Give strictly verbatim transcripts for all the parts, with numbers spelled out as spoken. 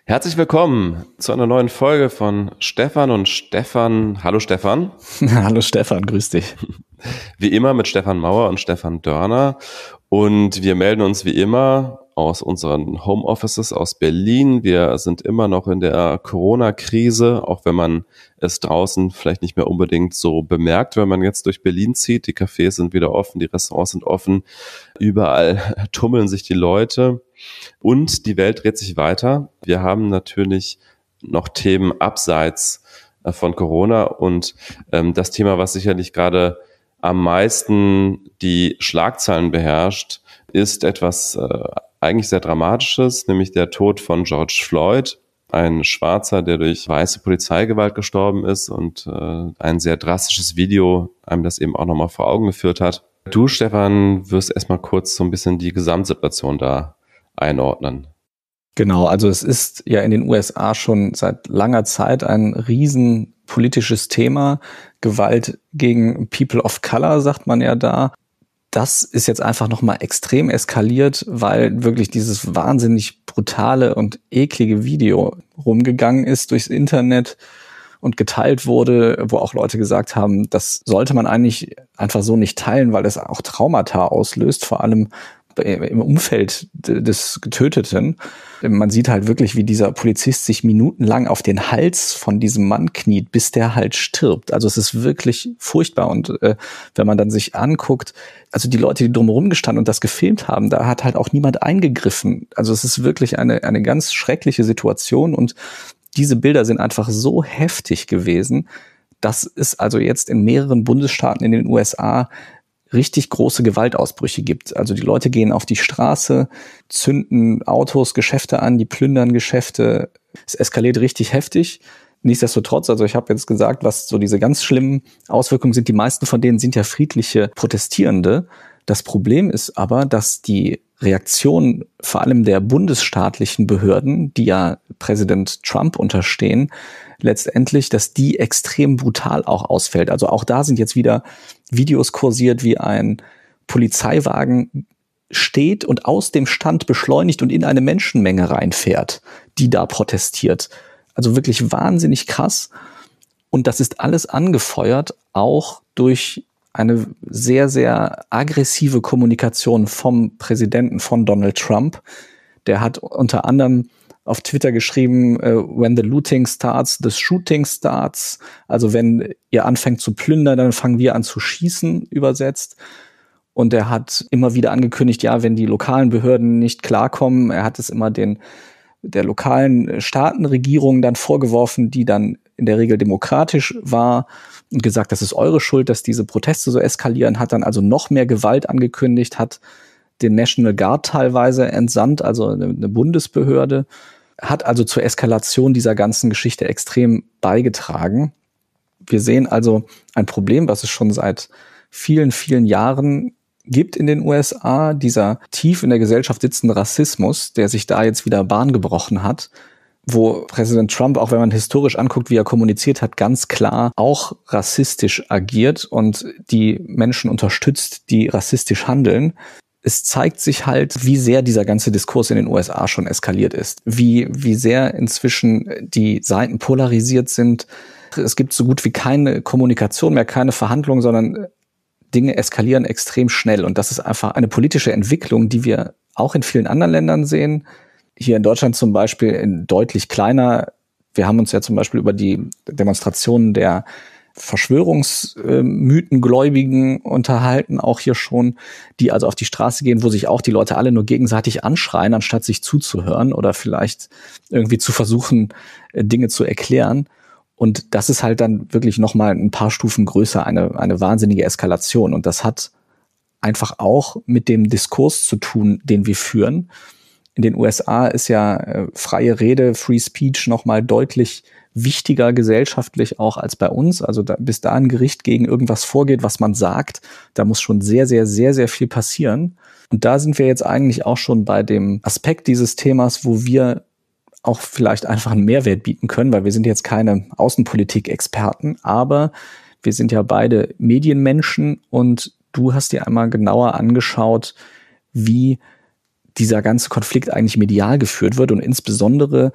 Herzlich willkommen zu einer neuen Folge von Stefan und Stefan. Hallo Stefan. Hallo Stefan, grüß dich. Wie immer mit Stefan Mauer und Stefan Dörner. Und wir melden uns wie immer aus unseren Homeoffices aus Berlin. Wir sind immer noch in der Corona-Krise, auch wenn man es draußen vielleicht nicht mehr unbedingt so bemerkt, wenn man jetzt durch Berlin zieht. Die Cafés sind wieder offen, die Restaurants sind offen. Überall tummeln sich die Leute. Und die Welt dreht sich weiter. Wir haben natürlich noch Themen abseits von Corona und ähm, das Thema, was sicherlich gerade am meisten die Schlagzeilen beherrscht, ist etwas äh, eigentlich sehr Dramatisches, nämlich der Tod von George Floyd, ein Schwarzer, der durch weiße Polizeigewalt gestorben ist und äh, ein sehr drastisches Video einem das eben auch nochmal vor Augen geführt hat. Du, Stefan, wirst erstmal kurz so ein bisschen die Gesamtsituation da einordnen. Genau, also es ist ja in den U S A schon seit langer Zeit ein riesen politisches Thema. Gewalt gegen People of Color, sagt man ja da. Das ist jetzt einfach nochmal extrem eskaliert, weil wirklich dieses wahnsinnig brutale und eklige Video rumgegangen ist durchs Internet und geteilt wurde, wo auch Leute gesagt haben, das sollte man eigentlich einfach so nicht teilen, weil das auch Traumata auslöst, vor allem im Umfeld des Getöteten. Man sieht halt wirklich, wie dieser Polizist sich minutenlang auf den Hals von diesem Mann kniet, bis der halt stirbt. Also es ist wirklich furchtbar. Und äh, wenn man dann sich anguckt, also die Leute, die drumherum gestanden und das gefilmt haben, da hat halt auch niemand eingegriffen. Also es ist wirklich eine eine ganz schreckliche Situation. Und diese Bilder sind einfach so heftig gewesen, dass es also jetzt in mehreren Bundesstaaten in den U S A richtig große Gewaltausbrüche gibt. Also die Leute gehen auf die Straße, zünden Autos, Geschäfte an, die plündern Geschäfte. Es eskaliert richtig heftig. Nichtsdestotrotz, also ich habe jetzt gesagt, was so diese ganz schlimmen Auswirkungen sind, die meisten von denen sind ja friedliche Protestierende. Das Problem ist aber, dass die Reaktion vor allem der bundesstaatlichen Behörden, die ja Präsident Trump unterstehen, letztendlich, dass die extrem brutal auch ausfällt. Also auch da sind jetzt wieder Videos kursiert, wie ein Polizeiwagen steht und aus dem Stand beschleunigt und in eine Menschenmenge reinfährt, die da protestiert. Also wirklich wahnsinnig krass. Und das ist alles angefeuert auch durch eine sehr, sehr aggressive Kommunikation vom Präsidenten, von Donald Trump. Der hat unter anderem auf Twitter geschrieben, when the looting starts, the shooting starts. Also wenn ihr anfängt zu plündern, dann fangen wir an zu schießen, übersetzt. Und er hat immer wieder angekündigt, ja, wenn die lokalen Behörden nicht klarkommen, er hat es immer den der lokalen Staatenregierung dann vorgeworfen, die dann in der Regel demokratisch war, und gesagt, das ist eure Schuld, dass diese Proteste so eskalieren, hat dann also noch mehr Gewalt angekündigt, hat den National Guard teilweise entsandt, also eine, eine Bundesbehörde, hat also zur Eskalation dieser ganzen Geschichte extrem beigetragen. Wir sehen also ein Problem, was es schon seit vielen, vielen Jahren gibt in den U S A, dieser tief in der Gesellschaft sitzende Rassismus, der sich da jetzt wieder Bahn gebrochen hat, wo Präsident Trump, auch wenn man historisch anguckt, wie er kommuniziert hat, ganz klar auch rassistisch agiert und die Menschen unterstützt, die rassistisch handeln. Es zeigt sich halt, wie sehr dieser ganze Diskurs in den U S A schon eskaliert ist, wie wie sehr inzwischen die Seiten polarisiert sind. Es gibt so gut wie keine Kommunikation mehr, keine Verhandlungen, sondern Dinge eskalieren extrem schnell. Und das ist einfach eine politische Entwicklung, die wir auch in vielen anderen Ländern sehen. Hier in Deutschland zum Beispiel in deutlich kleiner. Wir haben uns ja zum Beispiel über die Demonstrationen der Verschwörungsmythengläubigen unterhalten, auch hier schon, die also auf die Straße gehen, wo sich auch die Leute alle nur gegenseitig anschreien, anstatt sich zuzuhören oder vielleicht irgendwie zu versuchen, Dinge zu erklären. Und das ist halt dann wirklich nochmal ein paar Stufen größer, eine, eine wahnsinnige Eskalation. Und das hat einfach auch mit dem Diskurs zu tun, den wir führen. In den U S A ist ja äh, freie Rede, Free Speech nochmal deutlich wichtiger gesellschaftlich auch als bei uns. Also da, bis da ein Gericht gegen irgendwas vorgeht, was man sagt, da muss schon sehr, sehr, sehr, sehr viel passieren. Und da sind wir jetzt eigentlich auch schon bei dem Aspekt dieses Themas, wo wir auch vielleicht einfach einen Mehrwert bieten können, weil wir sind jetzt keine Außenpolitik-Experten, aber wir sind ja beide Medienmenschen und du hast dir einmal genauer angeschaut, wie dieser ganze Konflikt eigentlich medial geführt wird und insbesondere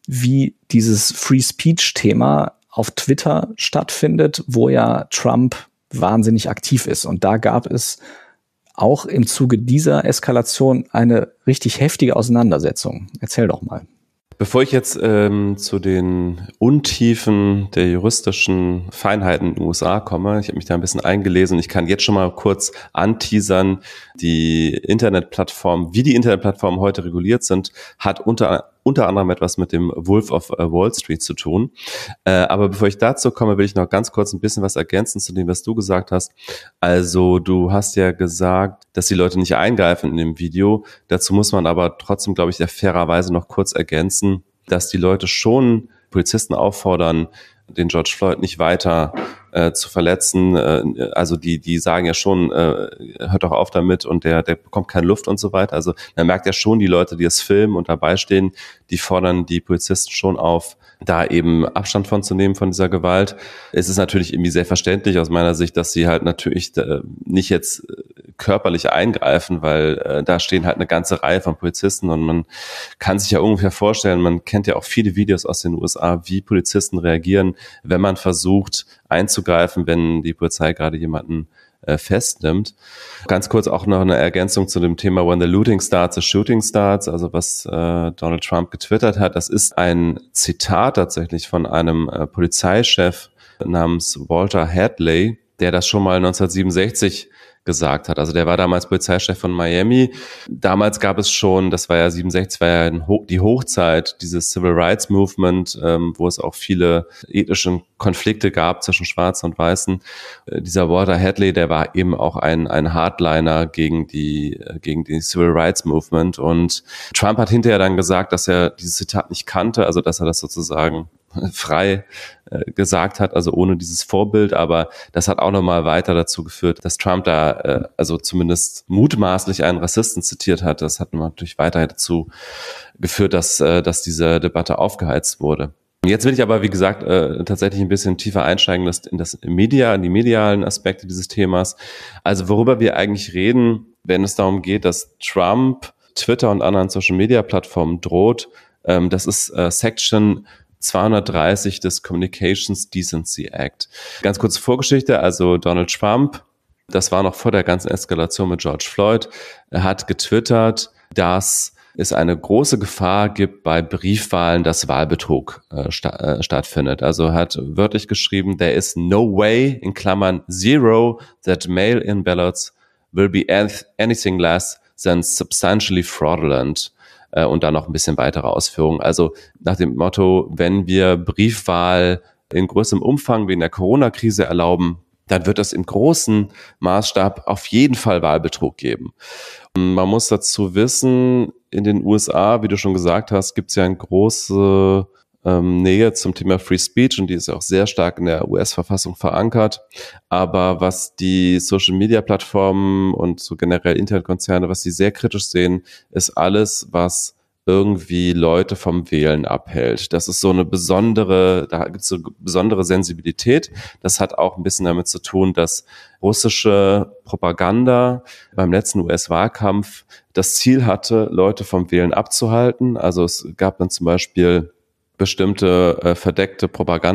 wie dieses Free-Speech-Thema auf Twitter stattfindet, wo ja Trump wahnsinnig aktiv ist. Und da gab es auch im Zuge dieser Eskalation eine richtig heftige Auseinandersetzung. Erzähl doch mal. Bevor ich jetzt ähm, zu den Untiefen der juristischen Feinheiten in den U S A komme, ich habe mich da ein bisschen eingelesen und ich kann jetzt schon mal kurz anteasern, die Internetplattform, wie die Internetplattformen heute reguliert sind, hat unter unter anderem etwas mit dem Wolf of Wall Street zu tun. Äh, aber bevor ich dazu komme, will ich noch ganz kurz ein bisschen was ergänzen zu dem, was du gesagt hast. Also du hast ja gesagt, dass die Leute nicht eingreifen in dem Video. Dazu muss man aber trotzdem, glaube ich, ja fairerweise noch kurz ergänzen, dass die Leute schon Polizisten auffordern, den George Floyd nicht weiter äh, zu verletzen. Äh, also die die sagen ja schon, äh, hört doch auf damit und der der bekommt keine Luft und so weiter. Also man merkt ja schon, die Leute, die es filmen und dabei stehen, die fordern die Polizisten schon auf, da eben Abstand von zu nehmen von dieser Gewalt. Es ist natürlich irgendwie sehr verständlich aus meiner Sicht, dass sie halt natürlich äh, nicht jetzt körperlich eingreifen, weil äh, da stehen halt eine ganze Reihe von Polizisten und man kann sich ja ungefähr vorstellen, man kennt ja auch viele Videos aus den U S A, wie Polizisten reagieren, wenn man versucht einzugreifen, wenn die Polizei gerade jemanden äh, festnimmt. Ganz kurz auch noch eine Ergänzung zu dem Thema When the looting starts, the shooting starts, also was äh, Donald Trump getwittert hat. Das ist ein Zitat tatsächlich von einem äh, Polizeichef namens Walter Hadley, der das schon mal neunzehnhundertsiebenundsechzig gesagt hat. Also der war damals Polizeichef von Miami. Damals gab es schon, das war ja siebenundsechzig, war ja die Hochzeit dieses Civil Rights Movement, ähm, wo es auch viele ethnische Konflikte gab zwischen Schwarzen und Weißen. Äh, dieser Walter Hadley, der war eben auch ein ein Hardliner gegen die äh, gegen die Civil Rights Movement. Und Trump hat hinterher dann gesagt, dass er dieses Zitat nicht kannte, also dass er das sozusagen frei äh, gesagt hat, also ohne dieses Vorbild, aber das hat auch nochmal weiter dazu geführt, dass Trump da äh, also zumindest mutmaßlich einen Rassisten zitiert hat. Das hat natürlich weiter dazu geführt, dass äh, dass diese Debatte aufgeheizt wurde. Jetzt will ich aber, wie gesagt, äh, tatsächlich ein bisschen tiefer einsteigen in das Media, in die medialen Aspekte dieses Themas. Also worüber wir eigentlich reden, wenn es darum geht, dass Trump Twitter und anderen Social-Media-Plattformen droht, ähm, das ist äh, Section zweihundertdreißig des Communications Decency Act. Ganz kurze Vorgeschichte, also Donald Trump, das war noch vor der ganzen Eskalation mit George Floyd, er hat getwittert, dass es eine große Gefahr gibt bei Briefwahlen, dass Wahlbetrug äh, sta- äh, stattfindet. Also er hat wörtlich geschrieben, there is no way, in Klammern zero, that mail-in ballots will be anything less than substantially fraudulent. Und dann noch ein bisschen weitere Ausführungen. Also nach dem Motto, wenn wir Briefwahl in größerem Umfang wegen der Corona-Krise erlauben, dann wird es im großen Maßstab auf jeden Fall Wahlbetrug geben. Und man muss dazu wissen, in den U S A, wie du schon gesagt hast, gibt es ja eine große ähm, Nähe zum Thema Free Speech und die ist ja auch sehr stark in der U S-Verfassung verankert. Aber was die Social-Media-Plattformen und so generell Internetkonzerne, was sie sehr kritisch sehen, ist alles, was irgendwie Leute vom Wählen abhält. Das ist so eine besondere, da gibt es so eine besondere Sensibilität. Das hat auch ein bisschen damit zu tun, dass russische Propaganda beim letzten U S-Wahlkampf das Ziel hatte, Leute vom Wählen abzuhalten. Also es gab dann zum Beispiel bestimmte äh, verdeckte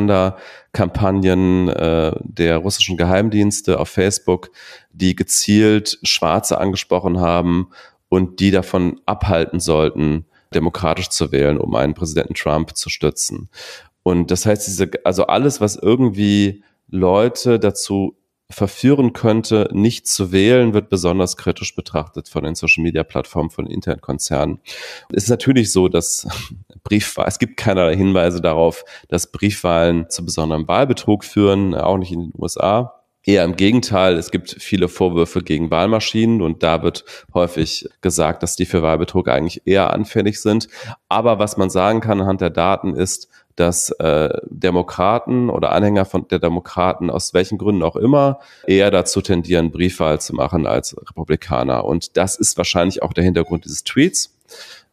Propagandakampagnen äh, der russischen Geheimdienste auf Facebook, die gezielt Schwarze angesprochen haben und die davon abhalten sollten, demokratisch zu wählen, um einen Präsidenten Trump zu stützen. Und das heißt, diese, also alles, was irgendwie Leute dazu verführen könnte, nicht zu wählen, wird besonders kritisch betrachtet von den Social-Media-Plattformen, von den Internetkonzernen. Es ist natürlich so, dass Briefwahlen, es gibt keinerlei Hinweise darauf, dass Briefwahlen zu besonderem Wahlbetrug führen, auch nicht in den U S A. Eher im Gegenteil, es gibt viele Vorwürfe gegen Wahlmaschinen und da wird häufig gesagt, dass die für Wahlbetrug eigentlich eher anfällig sind. Aber was man sagen kann anhand der Daten ist, dass äh, Demokraten oder Anhänger von der Demokraten aus welchen Gründen auch immer eher dazu tendieren, Briefwahl zu machen als Republikaner. Und das ist wahrscheinlich auch der Hintergrund dieses Tweets.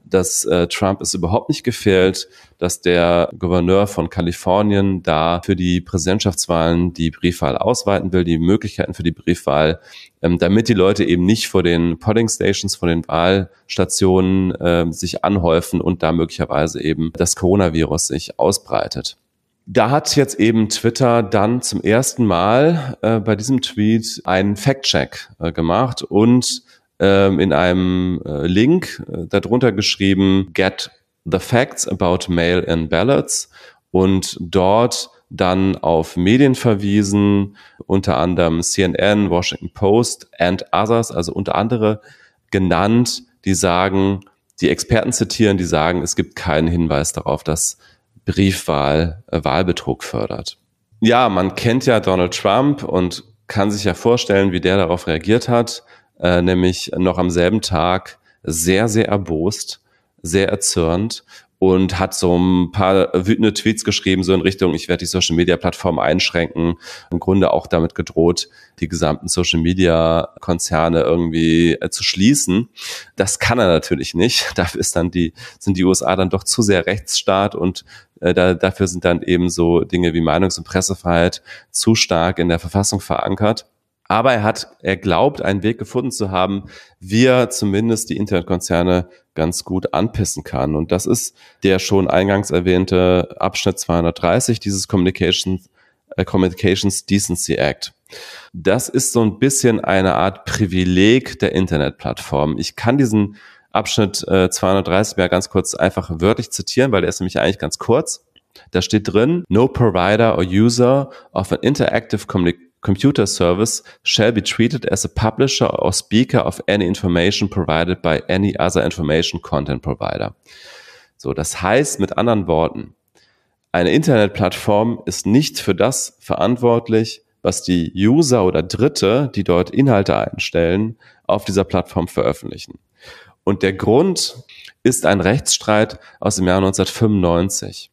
dass äh, Trump es überhaupt nicht gefällt, dass der Gouverneur von Kalifornien da für die Präsidentschaftswahlen die Briefwahl ausweiten will, die Möglichkeiten für die Briefwahl, ähm, damit die Leute eben nicht vor den Polling Stations, vor den Wahlstationen äh, sich anhäufen und da möglicherweise eben das Coronavirus sich ausbreitet. Da hat jetzt eben Twitter dann zum ersten Mal äh, bei diesem Tweet einen Fact-Check äh, gemacht und ähm, in einem äh, Link äh, darunter geschrieben, get the facts about mail-in ballots, und dort dann auf Medien verwiesen, unter anderem C N N, Washington Post and others, also unter andere genannt, die sagen, die Experten zitieren, die sagen, es gibt keinen Hinweis darauf, dass Briefwahl äh, Wahlbetrug fördert. Ja, man kennt ja Donald Trump und kann sich ja vorstellen, wie der darauf reagiert hat, äh, nämlich noch am selben Tag sehr, sehr erbost, sehr erzürnt und hat so ein paar wütende Tweets geschrieben, so in Richtung, ich werde die Social-Media-Plattform einschränken, im Grunde auch damit gedroht, die gesamten Social-Media-Konzerne irgendwie äh, zu schließen. Das kann er natürlich nicht. Dafür ist dann die, sind die U S A dann doch zu sehr Rechtsstaat und äh, da, dafür sind dann eben so Dinge wie Meinungs- und Pressefreiheit zu stark in der Verfassung verankert. Aber er hat, er glaubt, einen Weg gefunden zu haben, wie er zumindest die Internetkonzerne ganz gut anpissen kann. Und das ist der schon eingangs erwähnte Abschnitt zweihundertdreißig dieses Communications, äh, Communications Decency Act. Das ist so ein bisschen eine Art Privileg der Internetplattform. Ich kann diesen Abschnitt äh, zweihundertdreißig mal ganz kurz einfach wörtlich zitieren, weil der ist nämlich eigentlich ganz kurz. Da steht drin, no provider or user of an interactive communication Computer service shall be treated as a publisher or speaker of any information provided by any other information content provider. So, das heißt mit anderen Worten, eine Internetplattform ist nicht für das verantwortlich, was die User oder Dritte, die dort Inhalte einstellen, auf dieser Plattform veröffentlichen. Und der Grund ist ein Rechtsstreit aus dem Jahr neunzehnhundertfünfundneunzig.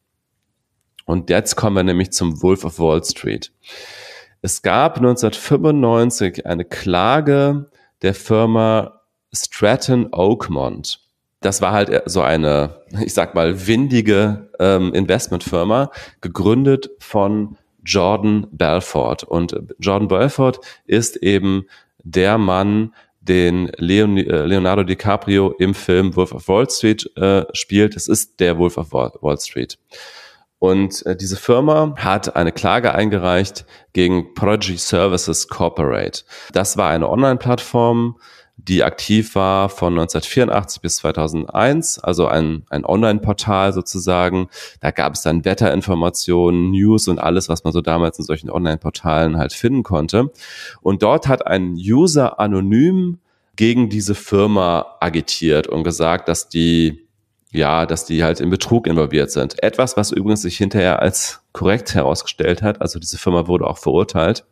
Und jetzt kommen wir nämlich zum Wolf of Wall Street. Es gab neunzehnhundertfünfundneunzig eine Klage der Firma Stratton Oakmont. Das war halt so eine, ich sag mal, windige ähm, Investmentfirma, gegründet von Jordan Belfort. Und Jordan Belfort ist eben der Mann, den Leon, äh, Leonardo DiCaprio im Film Wolf of Wall Street äh, spielt. Es ist der Wolf of Wall Street. Und äh, diese Firma hat eine Klage eingereicht gegen Prodigy Services Corporate. Das war eine Online-Plattform, die aktiv war von neunzehnhundertvierundachtzig bis zweitausendeins, also ein, ein Online-Portal sozusagen. Da gab es dann Wetterinformationen, News und alles, was man so damals in solchen Online-Portalen halt finden konnte. Und dort hat ein User anonym gegen diese Firma agitiert und gesagt, dass die ja, dass die halt in Betrug involviert sind. Etwas, was übrigens sich hinterher als korrekt herausgestellt hat. Also diese Firma wurde auch verurteilt.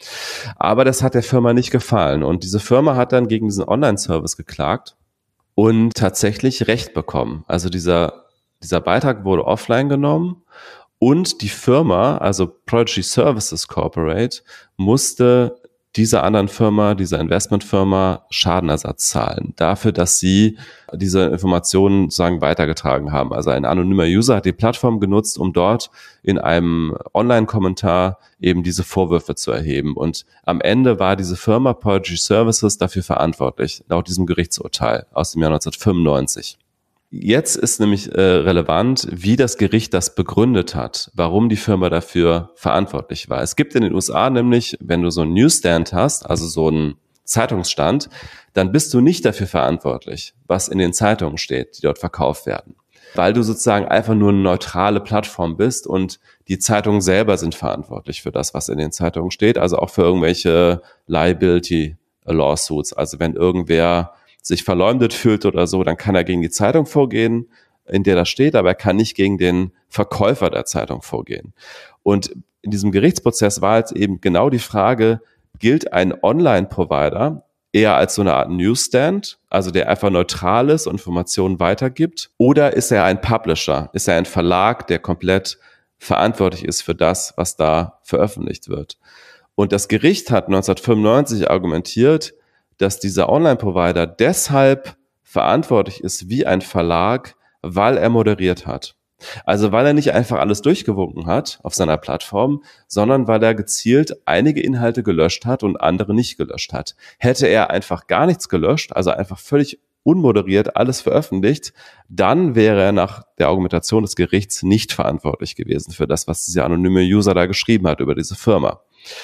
Aber das hat der Firma nicht gefallen. Und diese Firma hat dann gegen diesen Online-Service geklagt und tatsächlich Recht bekommen. Also dieser, dieser Beitrag wurde offline genommen und die Firma, also Prodigy Services Corporate, musste dieser anderen Firma, dieser Investmentfirma Schadenersatz zahlen. Dafür, dass sie diese Informationen sozusagen weitergetragen haben. Also ein anonymer User hat die Plattform genutzt, um dort in einem Online-Kommentar eben diese Vorwürfe zu erheben. Und am Ende war diese Firma Prodigy Services dafür verantwortlich, laut diesem Gerichtsurteil aus dem Jahr neunzehnhundertfünfundneunzig. Jetzt ist nämlich äh, relevant, wie das Gericht das begründet hat, warum die Firma dafür verantwortlich war. Es gibt in den U S A nämlich, wenn du so einen Newsstand hast, also so einen Zeitungsstand, dann bist du nicht dafür verantwortlich, was in den Zeitungen steht, die dort verkauft werden. Weil du sozusagen einfach nur eine neutrale Plattform bist und die Zeitungen selber sind verantwortlich für das, was in den Zeitungen steht, also auch für irgendwelche Liability Lawsuits. Also wenn irgendwer sich verleumdet fühlt oder so, dann kann er gegen die Zeitung vorgehen, in der das steht, aber er kann nicht gegen den Verkäufer der Zeitung vorgehen. Und in diesem Gerichtsprozess war jetzt eben genau die Frage, gilt ein Online-Provider eher als so eine Art Newsstand, also der einfach neutral ist und Informationen weitergibt, oder ist er ein Publisher, ist er ein Verlag, der komplett verantwortlich ist für das, was da veröffentlicht wird. Und das Gericht hat neunzehnhundertfünfundneunzig argumentiert, dass dieser Online-Provider deshalb verantwortlich ist wie ein Verlag, weil er moderiert hat. Also weil er nicht einfach alles durchgewunken hat auf seiner Plattform, sondern weil er gezielt einige Inhalte gelöscht hat und andere nicht gelöscht hat. Hätte er einfach gar nichts gelöscht, also einfach völlig unmoderiert alles veröffentlicht, dann wäre er nach der Argumentation des Gerichts nicht verantwortlich gewesen für das, was dieser anonyme User da geschrieben hat über diese Firma.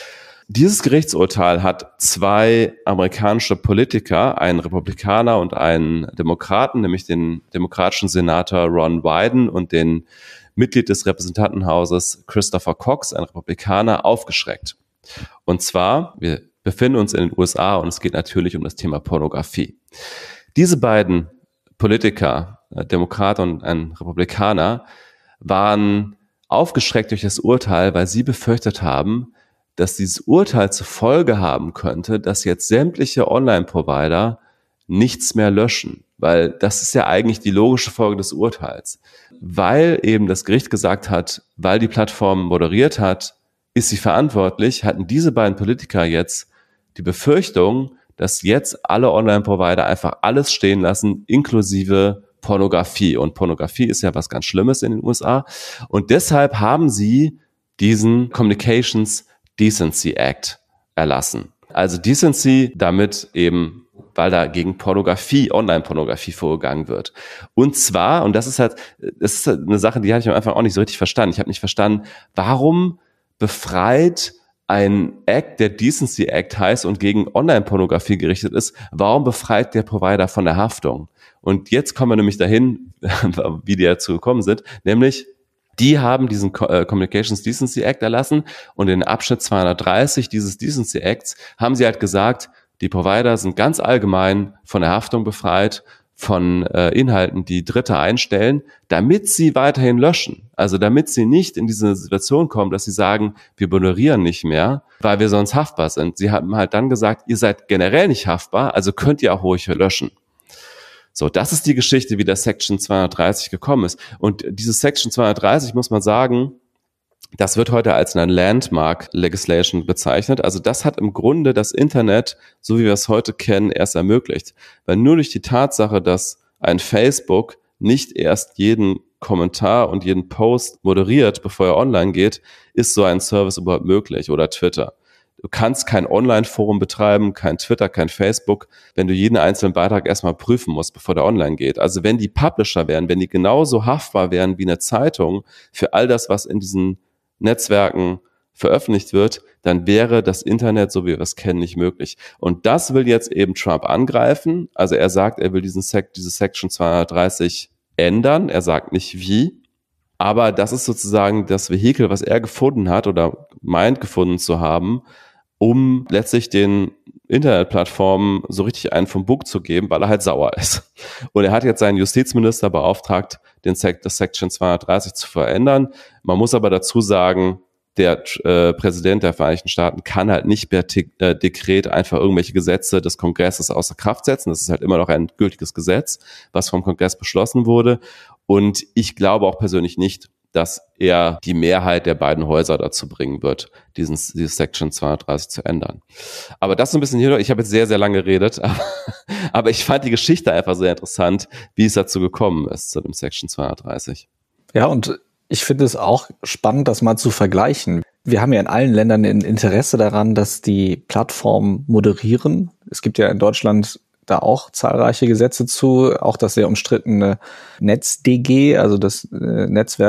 Dieses Gerichtsurteil hat zwei amerikanische Politiker, einen Republikaner und einen Demokraten, nämlich den demokratischen Senator Ron Wyden und den Mitglied des Repräsentantenhauses Christopher Cox, ein Republikaner, aufgeschreckt. Und zwar, wir befinden uns in den U S A und es geht natürlich um das Thema Pornografie. Diese beiden Politiker, ein Demokrat und ein Republikaner, waren aufgeschreckt durch das Urteil, weil sie befürchtet haben, dass dieses Urteil zur Folge haben könnte, dass jetzt sämtliche Online-Provider nichts mehr löschen, weil das ist ja eigentlich die logische Folge des Urteils. Weil eben das Gericht gesagt hat, weil die Plattform moderiert hat, ist sie verantwortlich, hatten diese beiden Politiker jetzt die Befürchtung, dass jetzt alle Online-Provider einfach alles stehen lassen, inklusive Pornografie. Und Pornografie ist ja was ganz Schlimmes in den U S A. Und deshalb haben sie diesen Communications Decency Act erlassen. Also Decency, damit eben, weil da gegen Pornografie, Online-Pornografie vorgegangen wird. Und zwar, und das ist halt, das ist eine Sache, die hatte ich am Anfang auch nicht so richtig verstanden. Ich habe nicht verstanden, warum befreit ein Act, der Decency Act heißt und gegen Online-Pornografie gerichtet ist, warum befreit der Provider von der Haftung? Und jetzt kommen wir nämlich dahin, wie die dazu gekommen sind, nämlich die haben diesen Communications Decency Act erlassen und in Abschnitt zweihundertdreißig dieses Decency Acts haben sie halt gesagt, die Provider sind ganz allgemein von der Haftung befreit, von äh, Inhalten, die Dritte einstellen, damit sie weiterhin löschen. Also damit sie nicht in diese Situation kommen, dass sie sagen, wir moderieren nicht mehr, weil wir sonst haftbar sind. Sie haben halt dann gesagt, ihr seid generell nicht haftbar, also könnt ihr auch ruhig löschen. So, das ist die Geschichte, wie der Section zweihundertdreißig gekommen ist. Und diese Section zweihundertdreißig, muss man sagen, das wird heute als eine Landmark Legislation bezeichnet. Also das hat im Grunde das Internet, so wie wir es heute kennen, erst ermöglicht. Weil nur durch die Tatsache, dass ein Facebook nicht erst jeden Kommentar und jeden Post moderiert, bevor er online geht, ist so ein Service überhaupt möglich, oder Twitter. Du kannst kein Online-Forum betreiben, kein Twitter, kein Facebook, wenn du jeden einzelnen Beitrag erstmal prüfen musst, bevor der online geht. Also wenn die Publisher wären, wenn die genauso haftbar wären wie eine Zeitung für all das, was in diesen Netzwerken veröffentlicht wird, dann wäre das Internet, so wie wir es kennen, nicht möglich. Und das will jetzt eben Trump angreifen. Also er sagt, er will diesen Sek- diese Section zweihundertdreißig ändern. Er sagt nicht wie. Aber das ist sozusagen das Vehikel, was er gefunden hat oder meint gefunden zu haben, um letztlich den Internetplattformen so richtig einen vom Bug zu geben, weil er halt sauer ist. Und er hat jetzt seinen Justizminister beauftragt, den Sek- das Section zweihundertdreißig zu verändern. Man muss aber dazu sagen, der äh, Präsident der Vereinigten Staaten kann halt nicht per T- äh, Dekret einfach irgendwelche Gesetze des Kongresses außer Kraft setzen. Das ist halt immer noch ein gültiges Gesetz, was vom Kongress beschlossen wurde. Und ich glaube auch persönlich nicht, dass er die Mehrheit der beiden Häuser dazu bringen wird, diesen, dieses Section zweihundertdreißig zu ändern. Aber das so ein bisschen hier, ich habe jetzt sehr, sehr lange geredet, aber, aber ich fand die Geschichte einfach sehr interessant, wie es dazu gekommen ist, zu dem Section zweihundertdreißig. Ja, und ich finde es auch spannend, das mal zu vergleichen. Wir haben ja in allen Ländern ein Interesse daran, dass die Plattformen moderieren. Es gibt ja in Deutschland da auch zahlreiche Gesetze zu, auch das sehr umstrittene NetzDG, also das äh,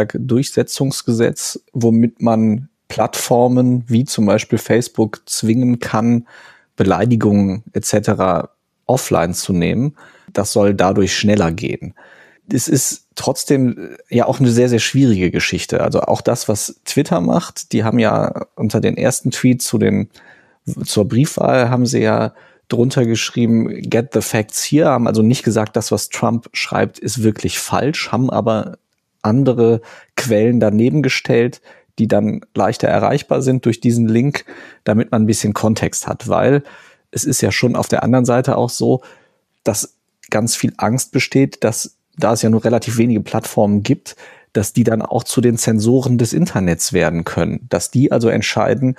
Netzwerkdurchsetzungsgesetz, womit man Plattformen wie zum Beispiel Facebook zwingen kann, Beleidigungen et cetera offline zu nehmen. Das soll dadurch schneller gehen. Es ist trotzdem ja auch eine sehr, sehr schwierige Geschichte. Also auch das, was Twitter macht, die haben ja unter den ersten Tweets zu den, zur Briefwahl haben sie ja drunter geschrieben, get the facts here, haben also nicht gesagt, das, was Trump schreibt, ist wirklich falsch, haben aber andere Quellen daneben gestellt, die dann leichter erreichbar sind durch diesen Link, damit man ein bisschen Kontext hat, weil es ist ja schon auf der anderen Seite auch so, dass ganz viel Angst besteht, dass, da es ja nur relativ wenige Plattformen gibt, dass die dann auch zu den Zensoren des Internets werden können, dass die also entscheiden,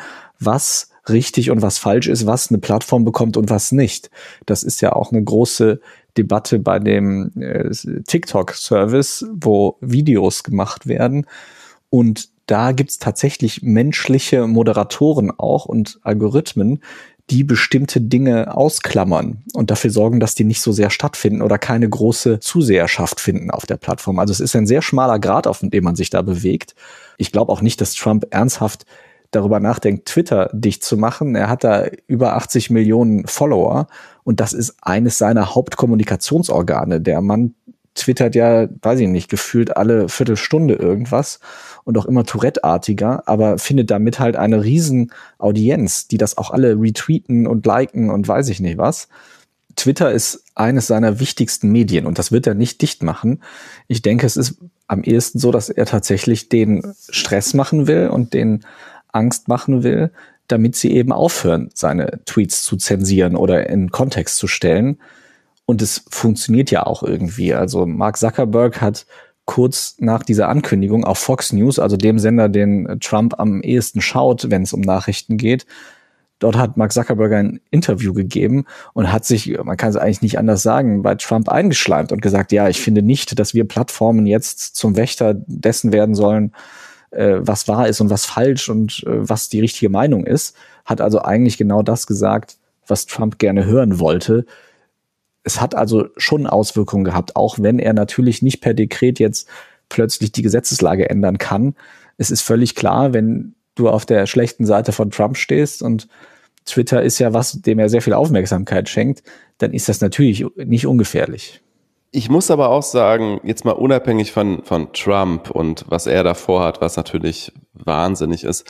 was richtig und was falsch ist, was eine Plattform bekommt und was nicht. Das ist ja auch eine große Debatte bei dem äh, TikTok-Service, wo Videos gemacht werden. Und da gibt's tatsächlich menschliche Moderatoren auch und Algorithmen, die bestimmte Dinge ausklammern und dafür sorgen, dass die nicht so sehr stattfinden oder keine große Zuseherschaft finden auf der Plattform. Also es ist ein sehr schmaler Grat, auf dem man sich da bewegt. Ich glaube auch nicht, dass Trump ernsthaft darüber nachdenkt, Twitter dicht zu machen. Er hat da über achtzig Millionen Follower und das ist eines seiner Hauptkommunikationsorgane. Der Mann twittert ja, weiß ich nicht, gefühlt alle Viertelstunde irgendwas und auch immer Tourette-artiger, aber findet damit halt eine riesen Audienz, die das auch alle retweeten und liken und weiß ich nicht was. Twitter ist eines seiner wichtigsten Medien und das wird er nicht dicht machen. Ich denke, es ist am ehesten so, dass er tatsächlich den Stress machen will und den Angst machen will, damit sie eben aufhören, seine Tweets zu zensieren oder in Kontext zu stellen. Und es funktioniert ja auch irgendwie. Also Mark Zuckerberg hat kurz nach dieser Ankündigung auf Fox News, also dem Sender, den Trump am ehesten schaut, wenn es um Nachrichten geht, dort hat Mark Zuckerberg ein Interview gegeben und hat sich, man kann es eigentlich nicht anders sagen, bei Trump eingeschleimt und gesagt, ja, ich finde nicht, dass wir Plattformen jetzt zum Wächter dessen werden sollen, äh, was wahr ist und was falsch und äh, was die richtige Meinung ist. Hat also eigentlich genau das gesagt, was Trump gerne hören wollte. Es hat also schon Auswirkungen gehabt, auch wenn er natürlich nicht per Dekret jetzt plötzlich die Gesetzeslage ändern kann. Es ist völlig klar, wenn du auf der schlechten Seite von Trump stehst und Twitter ist ja was, dem er sehr viel Aufmerksamkeit schenkt, dann ist das natürlich nicht ungefährlich. Ich muss aber auch sagen, jetzt mal unabhängig von, von Trump und was er da vorhat, was natürlich wahnsinnig ist,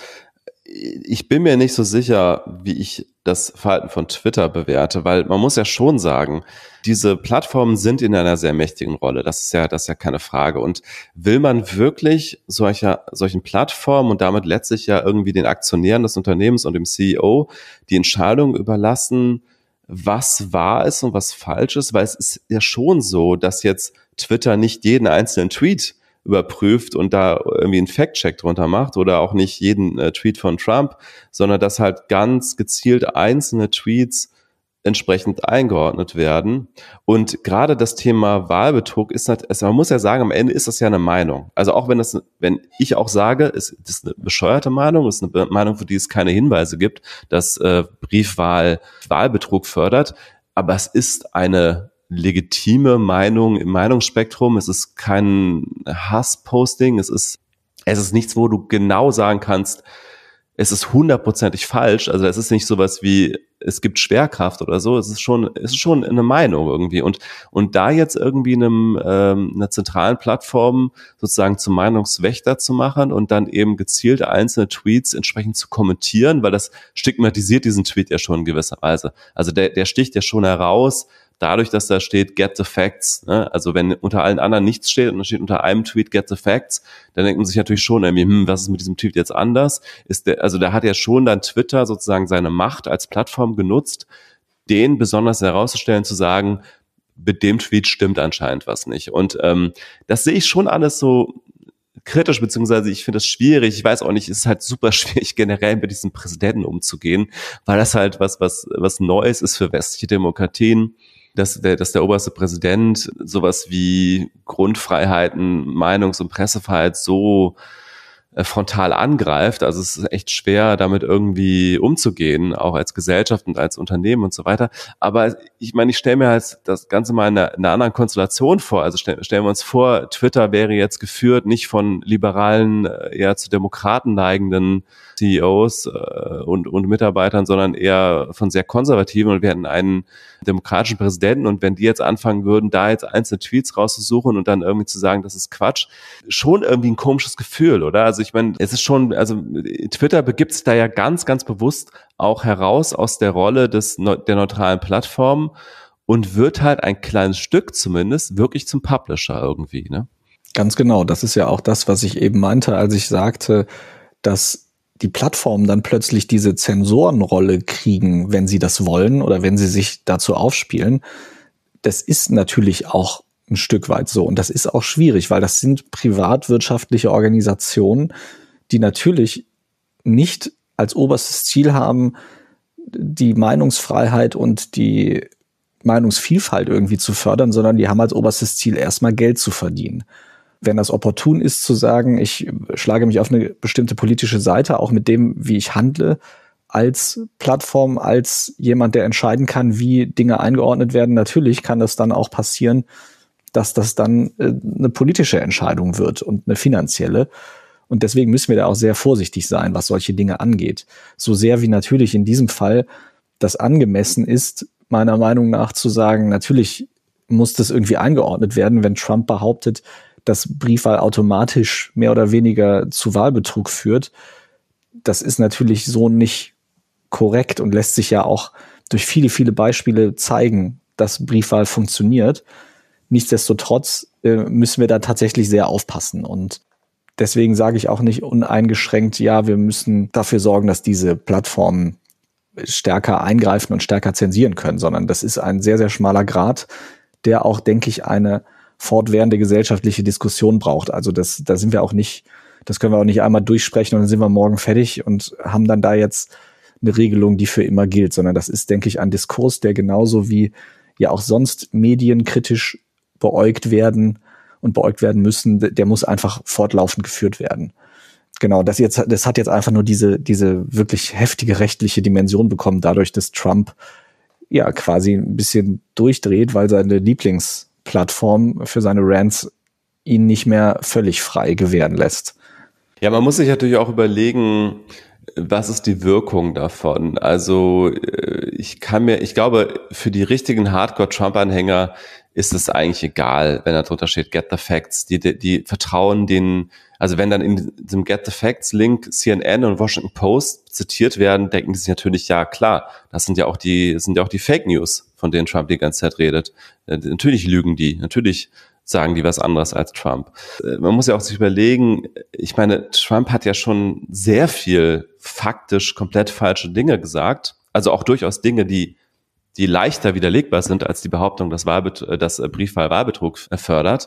ich bin mir nicht so sicher, wie ich das Verhalten von Twitter bewerte, weil man muss ja schon sagen, diese Plattformen sind in einer sehr mächtigen Rolle. Das ist ja, das ist ja keine Frage. Und will man wirklich solcher, solchen Plattformen und damit letztlich ja irgendwie den Aktionären des Unternehmens und dem C E O die Entscheidung überlassen, was wahr ist und was falsch ist? Weil es ist ja schon so, dass jetzt Twitter nicht jeden einzelnen Tweet überprüft und da irgendwie einen Fact-Check drunter macht oder auch nicht jeden äh, Tweet von Trump, sondern dass halt ganz gezielt einzelne Tweets entsprechend eingeordnet werden. Und gerade das Thema Wahlbetrug ist halt, also man muss ja sagen, am Ende ist das ja eine Meinung. Also auch wenn das, wenn ich auch sage, es ist eine bescheuerte Meinung, es ist eine Meinung, für die es keine Hinweise gibt, dass äh, Briefwahl Wahlbetrug fördert, aber es ist eine legitime Meinung im Meinungsspektrum. Es ist kein Hassposting. Es ist, es ist nichts, wo du genau sagen kannst, es ist hundertprozentig falsch. Also es ist nicht sowas wie, es gibt Schwerkraft oder so. Es ist schon, es ist schon eine Meinung irgendwie. Und, und da jetzt irgendwie einem, ähm, einer zentralen Plattform sozusagen zum Meinungswächter zu machen und dann eben gezielte einzelne Tweets entsprechend zu kommentieren, weil das stigmatisiert diesen Tweet ja schon in gewisser Weise. Also der, der sticht ja schon heraus, dadurch, dass da steht, get the facts, ne? Also wenn unter allen anderen nichts steht und da steht unter einem Tweet, get the facts, dann denkt man sich natürlich schon irgendwie, hm, was ist mit diesem Tweet jetzt anders? Ist der, also da hat ja schon dann Twitter sozusagen seine Macht als Plattform genutzt, den besonders herauszustellen, zu sagen, mit dem Tweet stimmt anscheinend was nicht. Und ähm, das sehe ich schon alles so kritisch, beziehungsweise ich finde das schwierig. Ich weiß auch nicht, es ist halt super schwierig, generell mit diesem Präsidenten umzugehen, weil das halt was, was, was Neues ist für westliche Demokratien. Dass der, dass der oberste Präsident sowas wie Grundfreiheiten, Meinungs- und Pressefreiheit so äh, frontal angreift. Also es ist echt schwer, damit irgendwie umzugehen, auch als Gesellschaft und als Unternehmen und so weiter. Aber ich meine, ich stelle mir halt das Ganze mal in einer, in einer anderen Konstellation vor. Also stell, stellen wir uns vor, Twitter wäre jetzt geführt nicht von liberalen, eher zu Demokraten neigenden C E Os äh, und, und Mitarbeitern, sondern eher von sehr konservativen, und wir hätten einen demokratischen Präsidenten, und wenn die jetzt anfangen würden, da jetzt einzelne Tweets rauszusuchen und dann irgendwie zu sagen, das ist Quatsch, schon irgendwie ein komisches Gefühl, oder? Also ich meine, es ist schon, also Twitter begibt sich da ja ganz, ganz bewusst auch heraus aus der Rolle des der neutralen Plattform und wird halt ein kleines Stück zumindest wirklich zum Publisher irgendwie, ne? Ganz genau, das ist ja auch das, was ich eben meinte, als ich sagte, dass die Plattformen dann plötzlich diese Zensorenrolle kriegen, wenn sie das wollen oder wenn sie sich dazu aufspielen. Das ist natürlich auch ein Stück weit so. Und das ist auch schwierig, weil das sind privatwirtschaftliche Organisationen, die natürlich nicht als oberstes Ziel haben, die Meinungsfreiheit und die Meinungsvielfalt irgendwie zu fördern, sondern die haben als oberstes Ziel erstmal Geld zu verdienen. Wenn das opportun ist zu sagen, ich schlage mich auf eine bestimmte politische Seite, auch mit dem, wie ich handle, als Plattform, als jemand, der entscheiden kann, wie Dinge eingeordnet werden, natürlich kann das dann auch passieren, dass das dann äh, eine politische Entscheidung wird und eine finanzielle. Und deswegen müssen wir da auch sehr vorsichtig sein, was solche Dinge angeht. So sehr wie natürlich in diesem Fall das angemessen ist, meiner Meinung nach zu sagen, natürlich muss das irgendwie eingeordnet werden, wenn Trump behauptet, dass Briefwahl automatisch mehr oder weniger zu Wahlbetrug führt. Das ist natürlich so nicht korrekt und lässt sich ja auch durch viele, viele Beispiele zeigen, dass Briefwahl funktioniert. Nichtsdestotrotz äh, müssen wir da tatsächlich sehr aufpassen. Und deswegen sage ich auch nicht uneingeschränkt, ja, wir müssen dafür sorgen, dass diese Plattformen stärker eingreifen und stärker zensieren können, sondern das ist ein sehr, sehr schmaler Grat, der auch, denke ich, eine fortwährende gesellschaftliche Diskussion braucht. Also das, da sind wir auch nicht, das können wir auch nicht einmal durchsprechen und dann sind wir morgen fertig und haben dann da jetzt eine Regelung, die für immer gilt, sondern das ist, denke ich, ein Diskurs, der genauso wie ja auch sonst medienkritisch beäugt werden und beäugt werden müssen, der muss einfach fortlaufend geführt werden. Genau, das jetzt, das hat jetzt einfach nur diese, diese wirklich heftige rechtliche Dimension bekommen, dadurch, dass Trump ja quasi ein bisschen durchdreht, weil seine Lieblingsplattform für seine Rants ihn nicht mehr völlig frei gewähren lässt. Ja, man muss sich natürlich auch überlegen, was ist die Wirkung davon? Also ich kann mir, ich glaube, für die richtigen Hardcore-Trump-Anhänger ist es eigentlich egal, wenn da drunter steht Get the Facts. Die, die, die vertrauen den, also wenn dann in diesem Get the Facts-Link C N N und Washington Post zitiert werden, denken die sich natürlich, ja klar, das sind ja auch die, sind ja auch die Fake News, von denen Trump die ganze Zeit redet. Natürlich lügen die, natürlich sagen die was anderes als Trump. Man muss ja auch sich überlegen, ich meine, Trump hat ja schon sehr viel faktisch komplett falsche Dinge gesagt, also auch durchaus Dinge, die die leichter widerlegbar sind als die Behauptung, dass, Wahlbet- dass Briefwahl-Wahlbetrug fördert.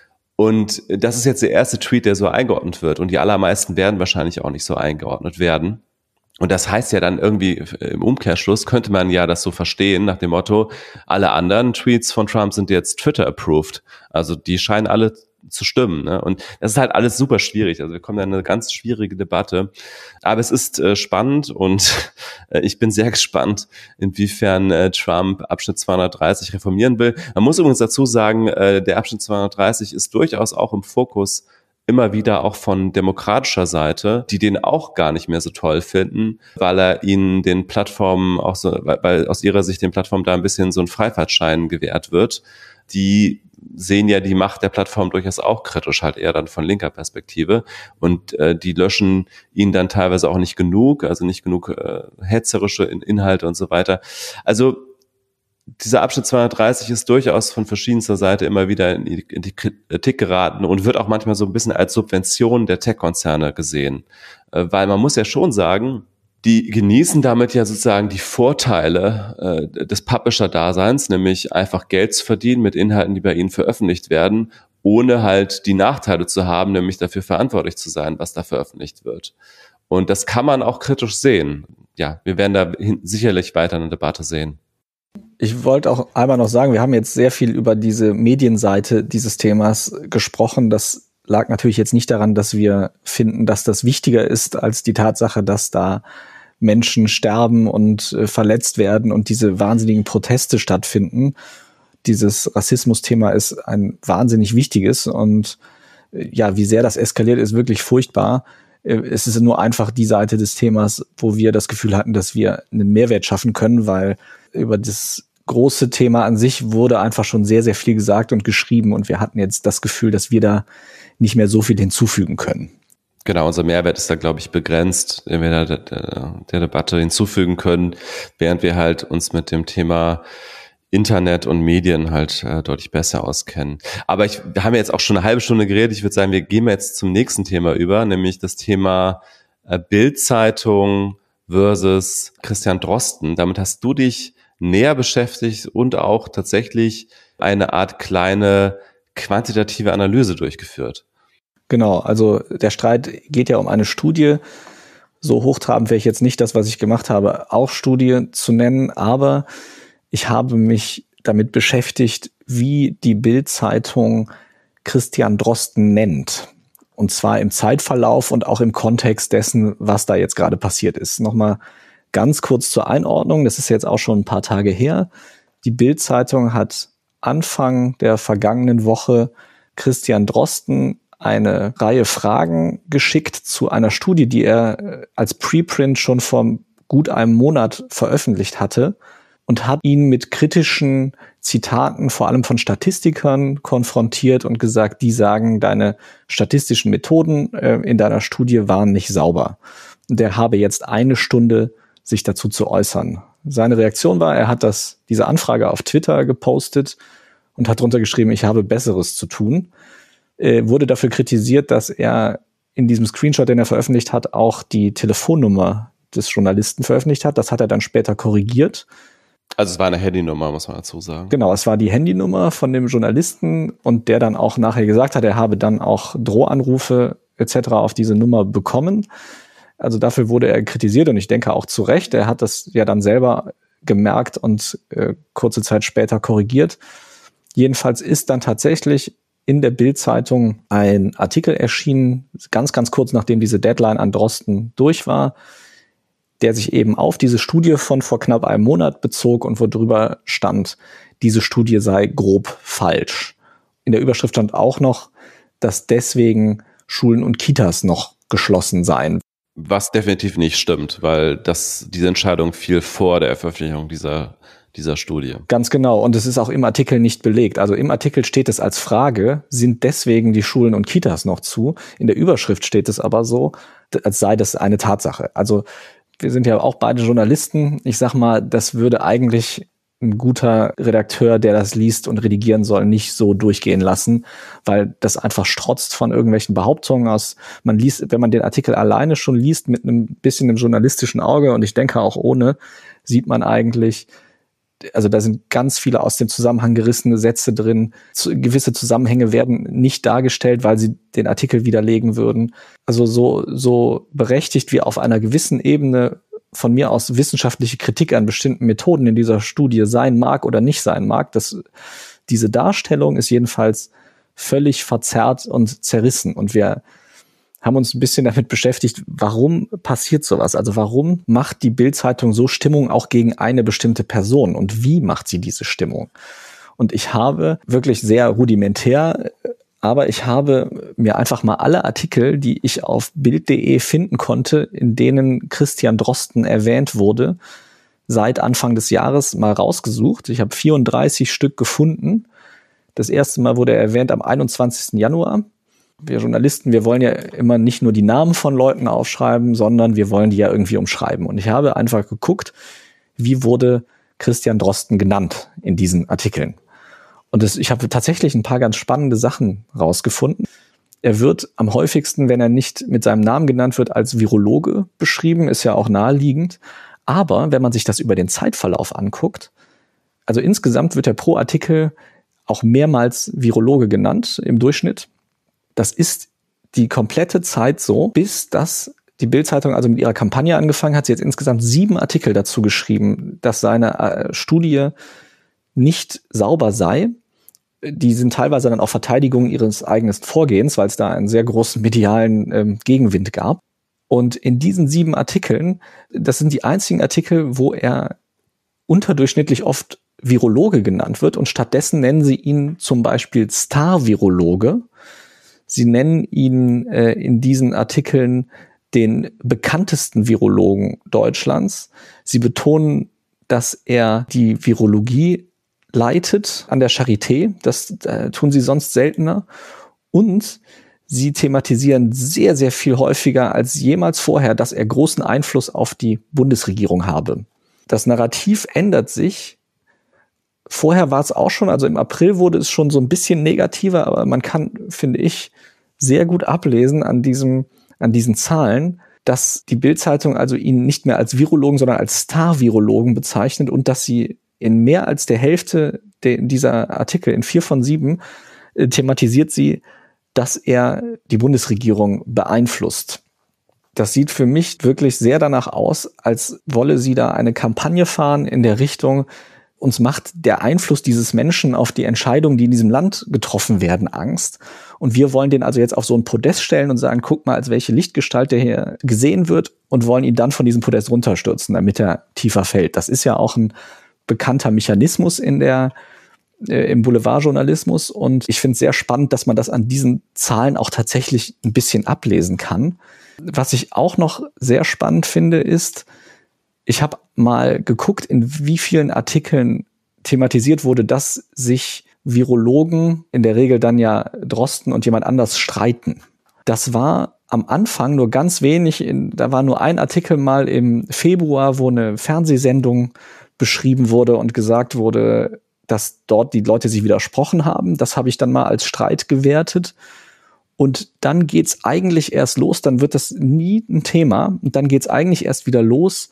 Und das ist jetzt der erste Tweet, der so eingeordnet wird. Und die allermeisten werden wahrscheinlich auch nicht so eingeordnet werden. Und das heißt ja dann irgendwie im Umkehrschluss könnte man ja das so verstehen nach dem Motto, alle anderen Tweets von Trump sind jetzt Twitter-approved. Also die scheinen alle zu stimmen. Ne? Und das ist halt alles super schwierig. Also wir kommen da in eine ganz schwierige Debatte. Aber es ist äh, spannend und äh, ich bin sehr gespannt, inwiefern äh, Trump Abschnitt zweihundertdreißig reformieren will. Man muss übrigens dazu sagen, äh, der Abschnitt zweihundertdreißig ist durchaus auch im Fokus immer wieder auch von demokratischer Seite, die den auch gar nicht mehr so toll finden, weil er ihnen den Plattformen auch so, weil, weil aus ihrer Sicht den Plattformen da ein bisschen so ein Freifahrtschein gewährt wird. Die sehen ja die Macht der Plattform durchaus auch kritisch, halt eher dann von linker Perspektive. Und äh, die löschen ihnen dann teilweise auch nicht genug, also nicht genug äh, hetzerische In- Inhalte und so weiter. Also dieser Abschnitt zweihundertdreißig ist durchaus von verschiedenster Seite immer wieder in die, in die Kritik geraten und wird auch manchmal so ein bisschen als Subvention der Tech-Konzerne gesehen. Äh, weil man muss ja schon sagen, die genießen damit ja sozusagen die Vorteile äh, des Publisher-Daseins, nämlich einfach Geld zu verdienen mit Inhalten, die bei ihnen veröffentlicht werden, ohne halt die Nachteile zu haben, nämlich dafür verantwortlich zu sein, was da veröffentlicht wird. Und das kann man auch kritisch sehen. Ja, wir werden da hin- sicherlich weiter eine Debatte sehen. Ich wollte auch einmal noch sagen, wir haben jetzt sehr viel über diese Medienseite dieses Themas gesprochen. Das lag natürlich jetzt nicht daran, dass wir finden, dass das wichtiger ist als die Tatsache, dass da Menschen sterben und äh, verletzt werden und diese wahnsinnigen Proteste stattfinden. Dieses Rassismus-Thema ist ein wahnsinnig wichtiges und äh, ja, wie sehr das eskaliert, ist wirklich furchtbar. Äh, es ist nur einfach die Seite des Themas, wo wir das Gefühl hatten, dass wir einen Mehrwert schaffen können, weil über das große Thema an sich wurde einfach schon sehr, sehr viel gesagt und geschrieben und wir hatten jetzt das Gefühl, dass wir da nicht mehr so viel hinzufügen können. Genau, unser Mehrwert ist da, glaube ich, begrenzt, den wir da der, der, der Debatte hinzufügen können, während wir halt uns mit dem Thema Internet und Medien halt äh, deutlich besser auskennen. Aber ich, wir haben ja jetzt auch schon eine halbe Stunde geredet. Ich würde sagen, wir gehen jetzt zum nächsten Thema über, nämlich das Thema äh, Bild-Zeitung versus Christian Drosten. Damit hast du dich näher beschäftigt und auch tatsächlich eine Art kleine quantitative Analyse durchgeführt. Genau, also der Streit geht ja um eine Studie, so hochtrabend wäre ich jetzt nicht, das, was ich gemacht habe, auch Studie zu nennen, aber ich habe mich damit beschäftigt, wie die Bild-Zeitung Christian Drosten nennt. Und zwar im Zeitverlauf und auch im Kontext dessen, was da jetzt gerade passiert ist. Nochmal ganz kurz zur Einordnung, das ist jetzt auch schon ein paar Tage her. Die Bild-Zeitung hat Anfang der vergangenen Woche Christian Drosten eine Reihe Fragen geschickt zu einer Studie, die er als Preprint schon vor gut einem Monat veröffentlicht hatte und hat ihn mit kritischen Zitaten, vor allem von Statistikern, konfrontiert und gesagt, die sagen, deine statistischen Methoden äh, in deiner Studie waren nicht sauber. Und der habe jetzt eine Stunde, sich dazu zu äußern. Seine Reaktion war, er hat das, diese Anfrage auf Twitter gepostet und hat drunter geschrieben, ich habe Besseres zu tun. Äh, wurde dafür kritisiert, dass er in diesem Screenshot, den er veröffentlicht hat, auch die Telefonnummer des Journalisten veröffentlicht hat. Das hat er dann später korrigiert. Also es war eine Handynummer, muss man dazu sagen. Genau, es war die Handynummer von dem Journalisten und der dann auch nachher gesagt hat, er habe dann auch Drohanrufe et cetera auf diese Nummer bekommen. Also dafür wurde er kritisiert und ich denke auch zu Recht. Er hat das ja dann selber gemerkt und äh, kurze Zeit später korrigiert. Jedenfalls ist dann tatsächlich in der Bild-Zeitung ein Artikel erschienen, ganz, ganz kurz nachdem diese Deadline an Drosten durch war, der sich eben auf diese Studie von vor knapp einem Monat bezog und wo drüber stand, diese Studie sei grob falsch. In der Überschrift stand auch noch, dass deswegen Schulen und Kitas noch geschlossen seien. Was definitiv nicht stimmt, weil das, diese Entscheidung fiel vor der Veröffentlichung dieser, dieser Studie. Ganz genau. Und es ist auch im Artikel nicht belegt. Also im Artikel steht es als Frage, sind deswegen die Schulen und Kitas noch zu? In der Überschrift steht es aber so, als sei das eine Tatsache. Also wir sind ja auch beide Journalisten. Ich sag mal, das würde eigentlich ein guter Redakteur, der das liest und redigieren soll, nicht so durchgehen lassen, weil das einfach strotzt von irgendwelchen Behauptungen aus. Man liest, wenn man den Artikel alleine schon liest mit einem bisschen einem journalistischen Auge und ich denke auch ohne, sieht man eigentlich, also da sind ganz viele aus dem Zusammenhang gerissene Sätze drin. Gewisse Zusammenhänge werden nicht dargestellt, weil sie den Artikel widerlegen würden. Also so, so berechtigt wie auf einer gewissen Ebene von mir aus wissenschaftliche Kritik an bestimmten Methoden in dieser Studie sein mag oder nicht sein mag, das, diese Darstellung ist jedenfalls völlig verzerrt und zerrissen. Und wir haben uns ein bisschen damit beschäftigt, warum passiert sowas? Also warum macht die Bild-Zeitung so Stimmung auch gegen eine bestimmte Person? Und wie macht sie diese Stimmung? Und ich habe wirklich sehr rudimentär, aber ich habe mir einfach mal alle Artikel, die ich auf bild punkt de finden konnte, in denen Christian Drosten erwähnt wurde, seit Anfang des Jahres mal rausgesucht. Ich habe vierunddreißig Stück gefunden. Das erste Mal wurde er erwähnt am einundzwanzigsten Januar. Wir Journalisten, wir wollen ja immer nicht nur die Namen von Leuten aufschreiben, sondern wir wollen die ja irgendwie umschreiben. Und ich habe einfach geguckt, wie wurde Christian Drosten genannt in diesen Artikeln. Und das, ich habe tatsächlich ein paar ganz spannende Sachen rausgefunden. Er wird am häufigsten, wenn er nicht mit seinem Namen genannt wird, als Virologe beschrieben, ist ja auch naheliegend. Aber wenn man sich das über den Zeitverlauf anguckt, also insgesamt wird er pro Artikel auch mehrmals Virologe genannt im Durchschnitt. Das ist die komplette Zeit so, bis das die Bild-Zeitung also mit ihrer Kampagne angefangen hat. Sie hat insgesamt sieben Artikel dazu geschrieben, dass seine äh, Studie nicht sauber sei. Die sind teilweise dann auch Verteidigung ihres eigenen Vorgehens, weil es da einen sehr großen medialen ähm, Gegenwind gab. Und in diesen sieben Artikeln, das sind die einzigen Artikel, wo er unterdurchschnittlich oft Virologe genannt wird und stattdessen nennen sie ihn zum Beispiel Star-Virologe. Sie nennen ihn äh, in diesen Artikeln den bekanntesten Virologen Deutschlands. Sie betonen, dass er die Virologie leitet an der Charité. Das äh, tun sie sonst seltener. Und sie thematisieren sehr, sehr viel häufiger als jemals vorher, dass er großen Einfluss auf die Bundesregierung habe. Das Narrativ ändert sich. Vorher war es auch schon, also im April wurde es schon so ein bisschen negativer, aber man kann, finde ich, sehr gut ablesen an diesem, an diesen Zahlen, dass die Bild-Zeitung also ihn nicht mehr als Virologen, sondern als Star-Virologen bezeichnet und dass sie in mehr als der Hälfte de- dieser Artikel, in vier von sieben, äh, thematisiert sie, dass er die Bundesregierung beeinflusst. Das sieht für mich wirklich sehr danach aus, als wolle sie da eine Kampagne fahren in der Richtung, uns macht der Einfluss dieses Menschen auf die Entscheidungen, die in diesem Land getroffen werden, Angst. Und wir wollen den also jetzt auf so ein Podest stellen und sagen, guck mal, als welche Lichtgestalt der hier gesehen wird, und wollen ihn dann von diesem Podest runterstürzen, damit er tiefer fällt. Das ist ja auch ein bekannter Mechanismus in der äh, im Boulevardjournalismus. Und ich finde es sehr spannend, dass man das an diesen Zahlen auch tatsächlich ein bisschen ablesen kann. Was ich auch noch sehr spannend finde, ist, ich habe mal geguckt, in wie vielen Artikeln thematisiert wurde, dass sich Virologen, in der Regel dann ja Drosten und jemand anders, streiten. Das war am Anfang nur ganz wenig. In, da war nur ein Artikel mal im Februar, wo eine Fernsehsendung beschrieben wurde und gesagt wurde, dass dort die Leute sich widersprochen haben. Das habe ich dann mal als Streit gewertet. Und dann geht's eigentlich erst los, dann wird das nie ein Thema. Und dann geht's eigentlich erst wieder los,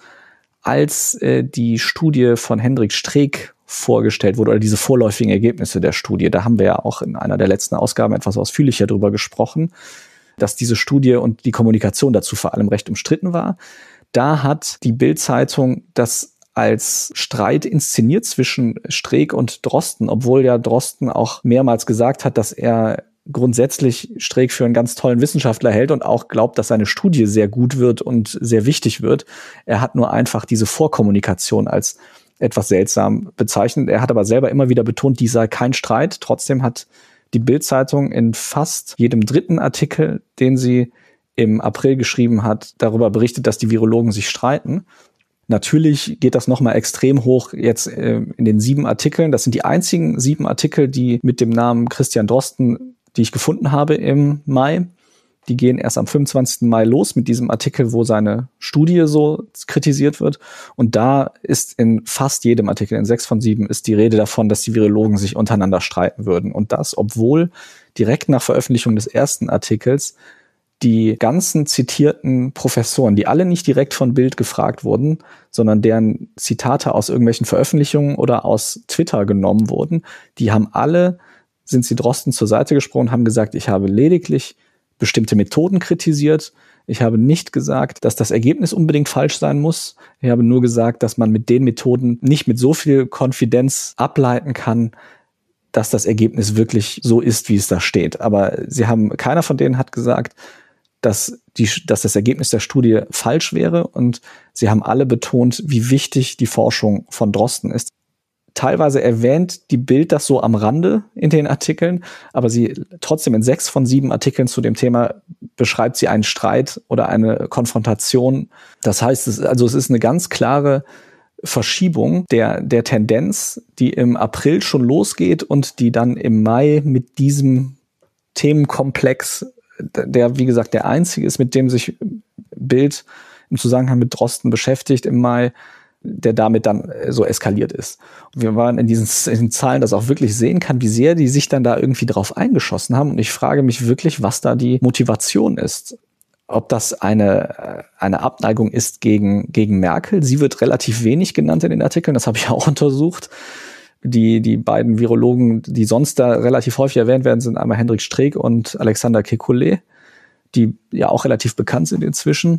als äh, die Studie von Hendrik Streeck vorgestellt wurde, oder diese vorläufigen Ergebnisse der Studie. Da haben wir ja auch in einer der letzten Ausgaben etwas ausführlicher drüber gesprochen, dass diese Studie und die Kommunikation dazu vor allem recht umstritten war. Da hat die Bild-Zeitung das als Streit inszeniert zwischen Streeck und Drosten, obwohl ja Drosten auch mehrmals gesagt hat, dass er grundsätzlich Streeck für einen ganz tollen Wissenschaftler hält und auch glaubt, dass seine Studie sehr gut wird und sehr wichtig wird. Er hat nur einfach diese Vorkommunikation als etwas seltsam bezeichnet. Er hat aber selber immer wieder betont, dies sei kein Streit. Trotzdem hat die Bild-Zeitung in fast jedem dritten Artikel, den sie im April geschrieben hat, darüber berichtet, dass die Virologen sich streiten. Natürlich geht das nochmal extrem hoch jetzt äh, in den sieben Artikeln. Das sind die einzigen sieben Artikel, die mit dem Namen Christian Drosten, die ich gefunden habe im Mai. Die gehen erst am fünfundzwanzigsten Mai los mit diesem Artikel, wo seine Studie so kritisiert wird. Und da ist in fast jedem Artikel, in sechs von sieben, ist die Rede davon, dass die Virologen sich untereinander streiten würden. Und das, obwohl direkt nach Veröffentlichung des ersten Artikels die ganzen zitierten Professoren, die alle nicht direkt von Bild gefragt wurden, sondern deren Zitate aus irgendwelchen Veröffentlichungen oder aus Twitter genommen wurden, die haben alle, sind sie Drosten zur Seite gesprungen, haben gesagt, ich habe lediglich bestimmte Methoden kritisiert. Ich habe nicht gesagt, dass das Ergebnis unbedingt falsch sein muss. Ich habe nur gesagt, dass man mit den Methoden nicht mit so viel Konfidenz ableiten kann, dass das Ergebnis wirklich so ist, wie es da steht. Aber sie haben, keiner von denen hat gesagt, dass die, dass das Ergebnis der Studie falsch wäre. Und sie haben alle betont, wie wichtig die Forschung von Drosten ist. Teilweise erwähnt die Bild das so am Rande in den Artikeln, aber sie trotzdem in sechs von sieben Artikeln zu dem Thema beschreibt sie einen Streit oder eine Konfrontation. Das heißt, es, also es ist eine ganz klare Verschiebung der, der Tendenz, die im April schon losgeht und die dann im Mai mit diesem Themenkomplex, der, wie gesagt, der einzige ist, mit dem sich Bild im Zusammenhang mit Drosten beschäftigt im Mai, der damit dann so eskaliert ist. Und wir waren in diesen, in diesen Zahlen, das auch wirklich sehen kann, wie sehr die sich dann da irgendwie drauf eingeschossen haben. Und ich frage mich wirklich, was da die Motivation ist. Ob das eine, eine Abneigung ist gegen, gegen Merkel. Sie wird relativ wenig genannt in den Artikeln, das habe ich auch untersucht. Die, die beiden Virologen, die sonst da relativ häufig erwähnt werden, sind einmal Hendrik Streeck und Alexander Kekulé, die ja auch relativ bekannt sind inzwischen.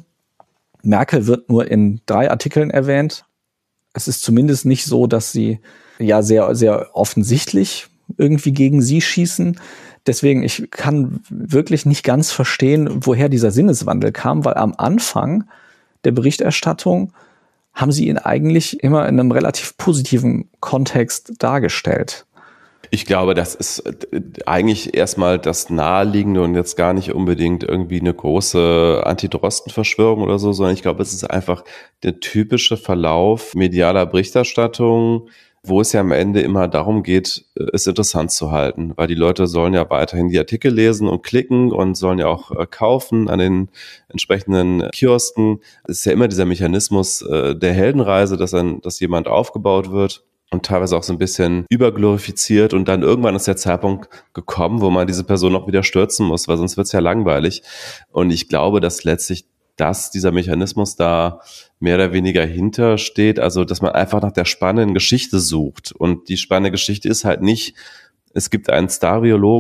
Merkel wird nur in drei Artikeln erwähnt. Es ist zumindest nicht so, dass sie ja sehr, sehr offensichtlich irgendwie gegen sie schießen. Deswegen, ich kann wirklich nicht ganz verstehen, woher dieser Sinneswandel kam, weil am Anfang der Berichterstattung haben sie ihn eigentlich immer in einem relativ positiven Kontext dargestellt. Ich glaube, das ist eigentlich erstmal das Naheliegende und jetzt gar nicht unbedingt irgendwie eine große Anti-Drosten-Verschwörung oder so, sondern ich glaube, es ist einfach der typische Verlauf medialer Berichterstattung, wo es ja am Ende immer darum geht, es interessant zu halten, weil die Leute sollen ja weiterhin die Artikel lesen und klicken und sollen ja auch kaufen an den entsprechenden Kiosken. Es ist ja immer dieser Mechanismus der Heldenreise, dass ein, dass jemand aufgebaut wird und teilweise auch so ein bisschen überglorifiziert und dann irgendwann ist der Zeitpunkt gekommen, wo man diese Person noch wieder stürzen muss, weil sonst wird es ja langweilig. Und ich glaube, dass letztlich dass dieser Mechanismus da mehr oder weniger hintersteht, also dass man einfach nach der spannenden Geschichte sucht. Und die spannende Geschichte ist halt nicht, es gibt einen Star-Virologen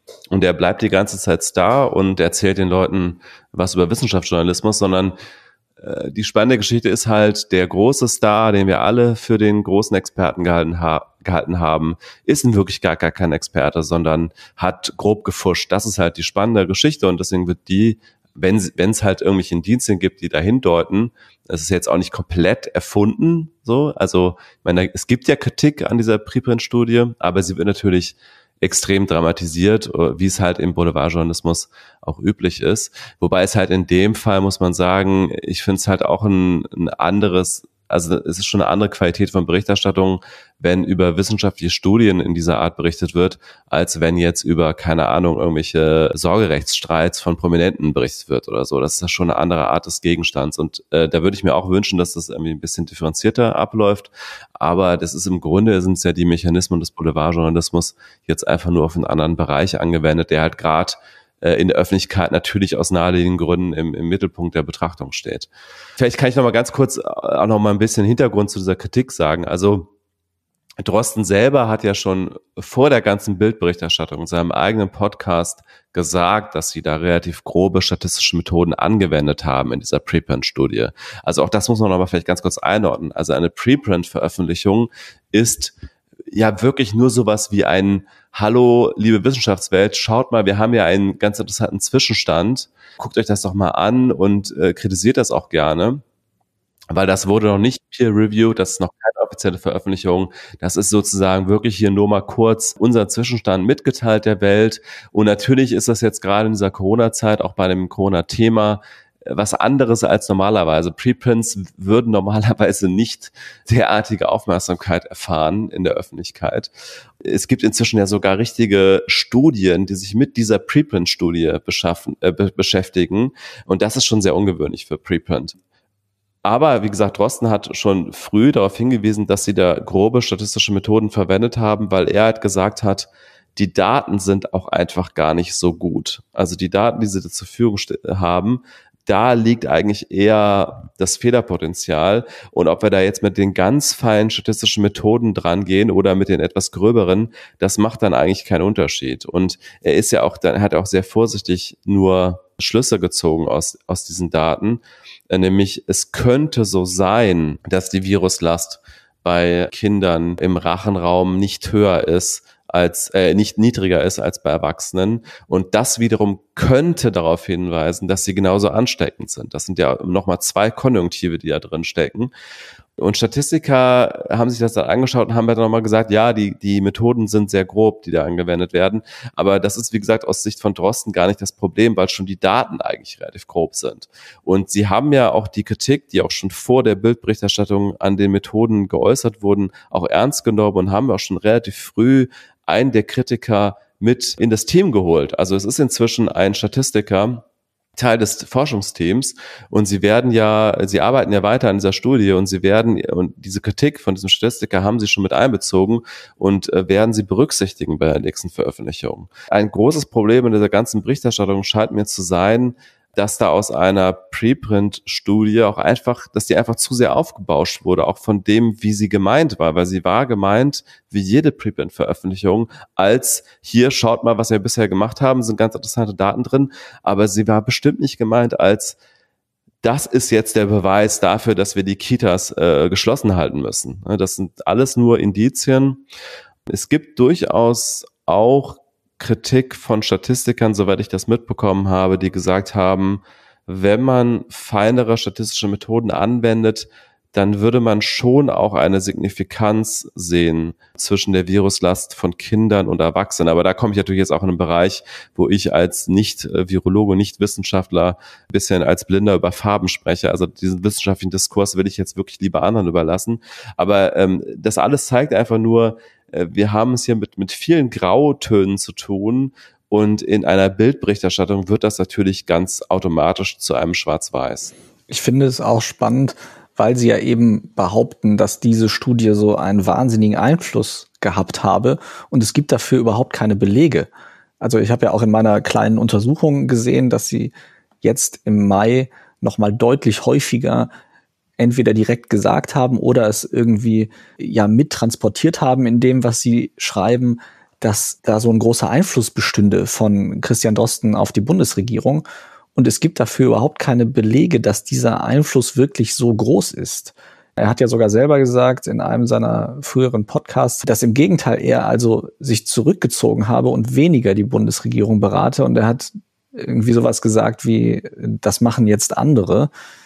und der bleibt die ganze Zeit Star und erzählt den Leuten was über Wissenschaftsjournalismus, sondern äh, die spannende Geschichte ist halt, der große Star, den wir alle für den großen Experten gehalten, ha- gehalten haben, ist in Wirklichkeit gar kein Experte, sondern hat grob gefuscht. Das ist halt die spannende Geschichte und deswegen wird die, wenn es halt irgendwelche Indizien gibt, die dahin deuten, das ist jetzt auch nicht komplett erfunden, so, also, ich meine, es gibt ja Kritik an dieser Preprint-Studie, aber sie wird natürlich extrem dramatisiert, wie es halt im Boulevardjournalismus auch üblich ist. Wobei es halt in dem Fall, muss man sagen, ich finde es halt auch ein, ein anderes, also es ist schon eine andere Qualität von Berichterstattung, wenn über wissenschaftliche Studien in dieser Art berichtet wird, als wenn jetzt über, keine Ahnung, irgendwelche Sorgerechtsstreits von Prominenten berichtet wird oder so. Das ist ja schon eine andere Art des Gegenstands. Und äh, da würde ich mir auch wünschen, dass das irgendwie ein bisschen differenzierter abläuft. Aber das ist im Grunde, sind es ja die Mechanismen des Boulevardjournalismus jetzt einfach nur auf einen anderen Bereich angewendet, der halt gerade in der Öffentlichkeit natürlich aus naheliegenden Gründen im, im Mittelpunkt der Betrachtung steht. Vielleicht kann ich noch mal ganz kurz auch noch mal ein bisschen Hintergrund zu dieser Kritik sagen. Also Drosten selber hat ja schon vor der ganzen Bildberichterstattung in seinem eigenen Podcast gesagt, dass sie da relativ grobe statistische Methoden angewendet haben in dieser Preprint-Studie. Also auch das muss man noch mal vielleicht ganz kurz einordnen. Also eine Preprint-Veröffentlichung ist ja wirklich nur sowas wie ein Hallo, liebe Wissenschaftswelt, schaut mal, wir haben ja einen ganz interessanten Zwischenstand. Guckt euch das doch mal an und äh, kritisiert das auch gerne, weil das wurde noch nicht peer-reviewed, das ist noch keine offizielle Veröffentlichung. Das ist sozusagen wirklich hier nur mal kurz unser Zwischenstand mitgeteilt der Welt. Und natürlich ist das jetzt gerade in dieser Corona-Zeit, auch bei dem Corona-Thema, was anderes als normalerweise. Preprints würden normalerweise nicht derartige Aufmerksamkeit erfahren in der Öffentlichkeit. Es gibt inzwischen ja sogar richtige Studien, die sich mit dieser Preprint-Studie beschaffen, äh, be- beschäftigen. Und das ist schon sehr ungewöhnlich für Preprint. Aber wie gesagt, Drosten hat schon früh darauf hingewiesen, dass sie da grobe statistische Methoden verwendet haben, weil er halt gesagt hat, die Daten sind auch einfach gar nicht so gut. Also die Daten, die sie da zur Verfügung haben, da liegt eigentlich eher das Fehlerpotenzial. Und ob wir da jetzt mit den ganz feinen statistischen Methoden dran gehen oder mit den etwas gröberen, das macht dann eigentlich keinen Unterschied. Und er ist ja auch, dann hat er auch sehr vorsichtig nur Schlüsse gezogen aus, aus diesen Daten. Nämlich, es könnte so sein, dass die Viruslast bei Kindern im Rachenraum nicht höher ist, als äh, nicht niedriger ist als bei Erwachsenen. Und das wiederum könnte darauf hinweisen, dass sie genauso ansteckend sind. Das sind ja nochmal zwei Konjunktive, die da drin stecken. Und Statistiker haben sich das dann angeschaut und haben dann nochmal gesagt, ja, die, die Methoden sind sehr grob, die da angewendet werden. Aber das ist, wie gesagt, aus Sicht von Drosten gar nicht das Problem, weil schon die Daten eigentlich relativ grob sind. Und sie haben ja auch die Kritik, die auch schon vor der Bildberichterstattung an den Methoden geäußert wurden, auch ernst genommen und haben auch schon relativ früh einen der Kritiker mit in das Team geholt. Also es ist inzwischen ein Statistiker, Teil des Forschungsteams, und sie werden ja, sie arbeiten ja weiter an dieser Studie und sie werden, und diese Kritik von diesem Statistiker haben sie schon mit einbezogen und äh, werden sie berücksichtigen bei der nächsten Veröffentlichung. Ein großes Problem in dieser ganzen Berichterstattung scheint mir zu sein, dass da aus einer Preprint-Studie auch einfach, dass die einfach zu sehr aufgebauscht wurde, auch von dem, wie sie gemeint war, weil sie war gemeint, wie jede Preprint-Veröffentlichung, als hier, schaut mal, was wir bisher gemacht haben, sind ganz interessante Daten drin, aber sie war bestimmt nicht gemeint als, das ist jetzt der Beweis dafür, dass wir die Kitas äh, geschlossen halten müssen. Das sind alles nur Indizien. Es gibt durchaus auch Kritik von Statistikern, soweit ich das mitbekommen habe, die gesagt haben, wenn man feinere statistische Methoden anwendet, dann würde man schon auch eine Signifikanz sehen zwischen der Viruslast von Kindern und Erwachsenen. Aber da komme ich natürlich jetzt auch in einen Bereich, wo ich als Nicht-Virologe, Nicht-Wissenschaftler ein bisschen als Blinder über Farben spreche. Also diesen wissenschaftlichen Diskurs will ich jetzt wirklich lieber anderen überlassen. Aber ähm, das alles zeigt einfach nur, wir haben es hier mit, mit vielen Grautönen zu tun und in einer Bildberichterstattung wird das natürlich ganz automatisch zu einem Schwarz-Weiß. Ich finde es auch spannend, weil Sie ja eben behaupten, dass diese Studie so einen wahnsinnigen Einfluss gehabt habe und es gibt dafür überhaupt keine Belege. Also ich habe ja auch in meiner kleinen Untersuchung gesehen, dass Sie jetzt im Mai nochmal deutlich häufiger entweder direkt gesagt haben oder es irgendwie ja mittransportiert haben in dem, was sie schreiben, dass da so ein großer Einfluss bestünde von Christian Drosten auf die Bundesregierung. Und es gibt dafür überhaupt keine Belege, dass dieser Einfluss wirklich so groß ist. Er hat ja sogar selber gesagt in einem seiner früheren Podcasts, dass im Gegenteil er also sich zurückgezogen habe und weniger die Bundesregierung berate. Und er hat irgendwie sowas gesagt wie, das machen jetzt andere.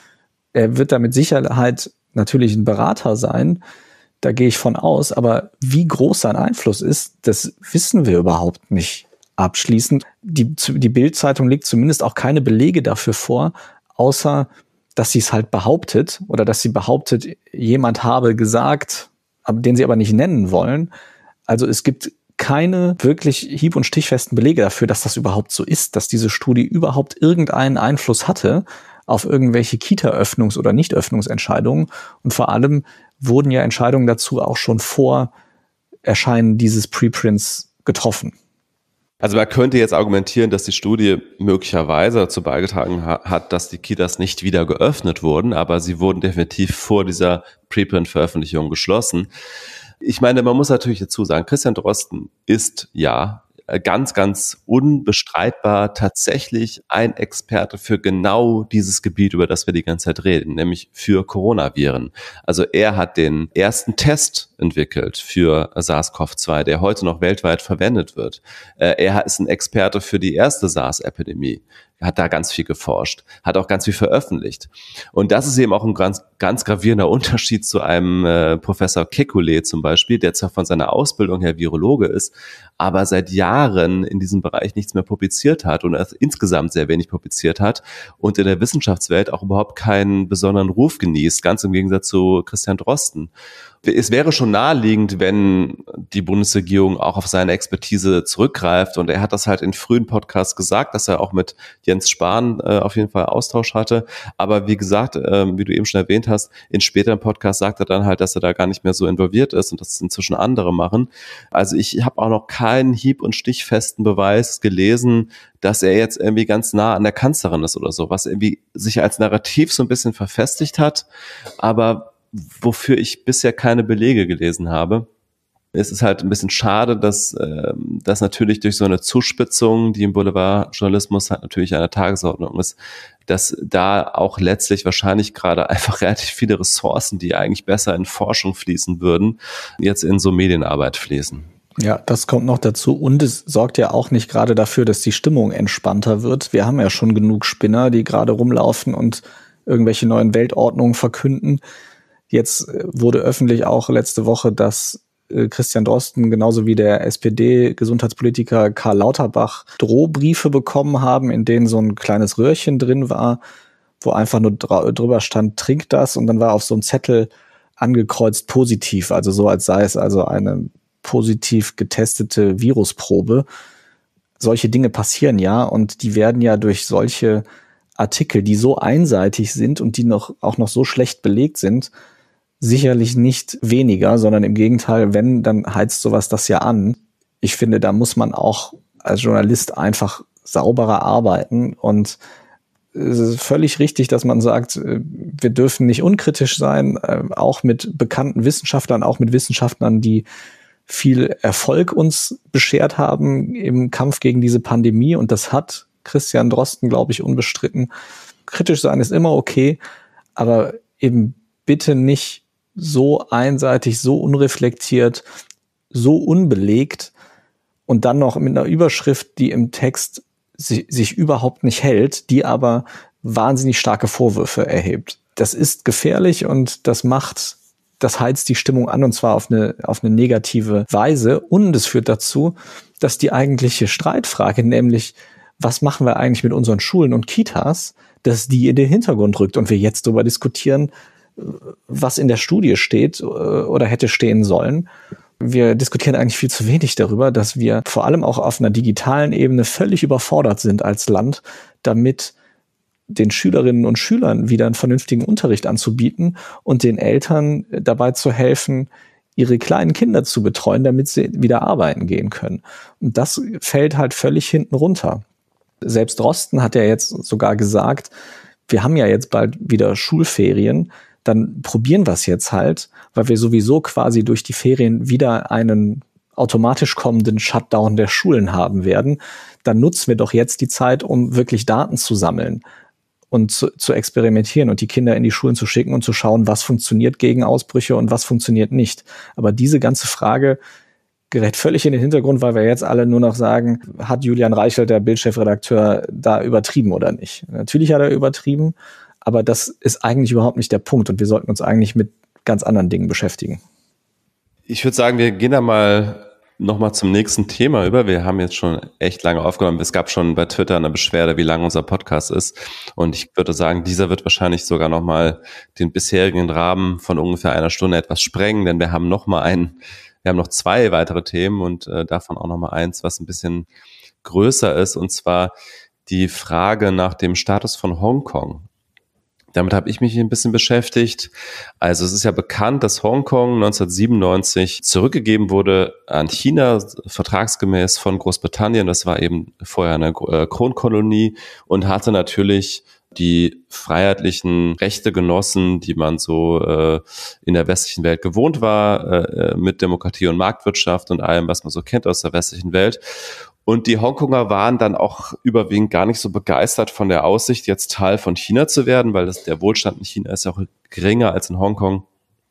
Er wird da mit Sicherheit natürlich ein Berater sein. Da gehe ich von aus. Aber wie groß sein Einfluss ist, das wissen wir überhaupt nicht abschließend. Die, die Bild-Zeitung legt zumindest auch keine Belege dafür vor, außer dass sie es halt behauptet oder dass sie behauptet, jemand habe gesagt, den sie aber nicht nennen wollen. Also es gibt keine wirklich hieb- und stichfesten Belege dafür, dass das überhaupt so ist, dass diese Studie überhaupt irgendeinen Einfluss hatte auf irgendwelche Kita-Öffnungs- oder Nicht-Öffnungsentscheidungen. Und vor allem wurden ja Entscheidungen dazu auch schon vor Erscheinen dieses Preprints getroffen. Also man könnte jetzt argumentieren, dass die Studie möglicherweise dazu beigetragen hat, dass die Kitas nicht wieder geöffnet wurden, aber sie wurden definitiv vor dieser Preprint-Veröffentlichung geschlossen. Ich meine, man muss natürlich dazu sagen, Christian Drosten ist ja ganz, ganz unbestreitbar tatsächlich ein Experte für genau dieses Gebiet, über das wir die ganze Zeit reden, nämlich für Coronaviren. Also er hat den ersten Test entwickelt für SARS-C o V zwei, der heute noch weltweit verwendet wird. Er ist ein Experte für die erste SARS-Epidemie. Hat da ganz viel geforscht, hat auch ganz viel veröffentlicht. Und das ist eben auch ein ganz, ganz gravierender Unterschied zu einem äh, Professor Kekulé zum Beispiel, der zwar von seiner Ausbildung her Virologe ist, aber seit Jahren in diesem Bereich nichts mehr publiziert hat und insgesamt sehr wenig publiziert hat und in der Wissenschaftswelt auch überhaupt keinen besonderen Ruf genießt, ganz im Gegensatz zu Christian Drosten. Es wäre schon naheliegend, wenn die Bundesregierung auch auf seine Expertise zurückgreift, und er hat das halt in frühen Podcasts gesagt, dass er auch mit Jens Spahn äh, auf jeden Fall Austausch hatte, aber wie gesagt, äh, wie du eben schon erwähnt hast, in späteren Podcasts sagt er dann halt, dass er da gar nicht mehr so involviert ist und dass es inzwischen andere machen. Also ich habe auch noch keinen hieb- und stichfesten Beweis gelesen, dass er jetzt irgendwie ganz nah an der Kanzlerin ist oder so, was irgendwie sich als Narrativ so ein bisschen verfestigt hat, aber wofür ich bisher keine Belege gelesen habe. Es ist halt ein bisschen schade, dass äh, das natürlich durch so eine Zuspitzung, die im Boulevardjournalismus halt natürlich an der Tagesordnung ist, dass da auch letztlich wahrscheinlich gerade einfach relativ viele Ressourcen, die eigentlich besser in Forschung fließen würden, jetzt in so Medienarbeit fließen. Ja, das kommt noch dazu, und es sorgt ja auch nicht gerade dafür, dass die Stimmung entspannter wird. Wir haben ja schon genug Spinner, die gerade rumlaufen und irgendwelche neuen Weltordnungen verkünden. Jetzt wurde öffentlich auch letzte Woche, dass Christian Drosten genauso wie der S P D-Gesundheitspolitiker Karl Lauterbach Drohbriefe bekommen haben, in denen so ein kleines Röhrchen drin war, wo einfach nur drüber stand, trink das, und dann war auf so einem Zettel angekreuzt positiv, also so, als sei es also eine positiv getestete Virusprobe. Solche Dinge passieren ja, und die werden ja durch solche Artikel, die so einseitig sind und die noch auch noch so schlecht belegt sind, sicherlich nicht weniger, sondern im Gegenteil, wenn, dann heizt sowas das ja an. Ich finde, da muss man auch als Journalist einfach sauberer arbeiten, und es ist völlig richtig, dass man sagt, wir dürfen nicht unkritisch sein, auch mit bekannten Wissenschaftlern, auch mit Wissenschaftlern, die viel Erfolg uns beschert haben im Kampf gegen diese Pandemie, und das hat Christian Drosten, glaube ich, unbestritten. Kritisch sein ist immer okay, aber eben bitte nicht so einseitig, so unreflektiert, so unbelegt und dann noch mit einer Überschrift, die im Text sich, sich überhaupt nicht hält, die aber wahnsinnig starke Vorwürfe erhebt. Das ist gefährlich, und das macht, das heizt die Stimmung an, und zwar auf eine, auf eine negative Weise. Und es führt dazu, dass die eigentliche Streitfrage, nämlich was machen wir eigentlich mit unseren Schulen und Kitas, dass die in den Hintergrund rückt und wir jetzt darüber diskutieren, was in der Studie steht oder hätte stehen sollen. Wir diskutieren eigentlich viel zu wenig darüber, dass wir vor allem auch auf einer digitalen Ebene völlig überfordert sind als Land, damit den Schülerinnen und Schülern wieder einen vernünftigen Unterricht anzubieten und den Eltern dabei zu helfen, ihre kleinen Kinder zu betreuen, damit sie wieder arbeiten gehen können. Und das fällt halt völlig hinten runter. Selbst Drosten hat ja jetzt sogar gesagt, wir haben ja jetzt bald wieder Schulferien, dann probieren wir es jetzt halt, weil wir sowieso quasi durch die Ferien wieder einen automatisch kommenden Shutdown der Schulen haben werden, dann nutzen wir doch jetzt die Zeit, um wirklich Daten zu sammeln und zu, zu experimentieren und die Kinder in die Schulen zu schicken und zu schauen, was funktioniert gegen Ausbrüche und was funktioniert nicht. Aber diese ganze Frage gerät völlig in den Hintergrund, weil wir jetzt alle nur noch sagen, hat Julian Reichelt, der Bild-Chefredakteur, da übertrieben oder nicht? Natürlich hat er übertrieben, aber das ist eigentlich überhaupt nicht der Punkt und wir sollten uns eigentlich mit ganz anderen Dingen beschäftigen. Ich würde sagen, wir gehen da mal nochmal zum nächsten Thema über. Wir haben jetzt schon echt lange aufgenommen. Es gab schon bei Twitter eine Beschwerde, wie lang unser Podcast ist. Und ich würde sagen, dieser wird wahrscheinlich sogar nochmal den bisherigen Rahmen von ungefähr einer Stunde etwas sprengen, denn wir haben noch mal einen, wir haben noch zwei weitere Themen und äh, davon auch nochmal eins, was ein bisschen größer ist, und zwar die Frage nach dem Status von Hongkong. Damit habe ich mich ein bisschen beschäftigt. Also es ist ja bekannt, dass Hongkong neunzehnhundertsiebenundneunzig zurückgegeben wurde an China, vertragsgemäß von Großbritannien. Das war eben vorher eine Kronkolonie und hatte natürlich die freiheitlichen Rechte genossen, die man so äh, in der westlichen Welt gewohnt war, äh, mit Demokratie und Marktwirtschaft und allem, was man so kennt aus der westlichen Welt. Und die Hongkonger waren dann auch überwiegend gar nicht so begeistert von der Aussicht, jetzt Teil von China zu werden, weil das, der Wohlstand in China ist ja auch geringer als in Hongkong.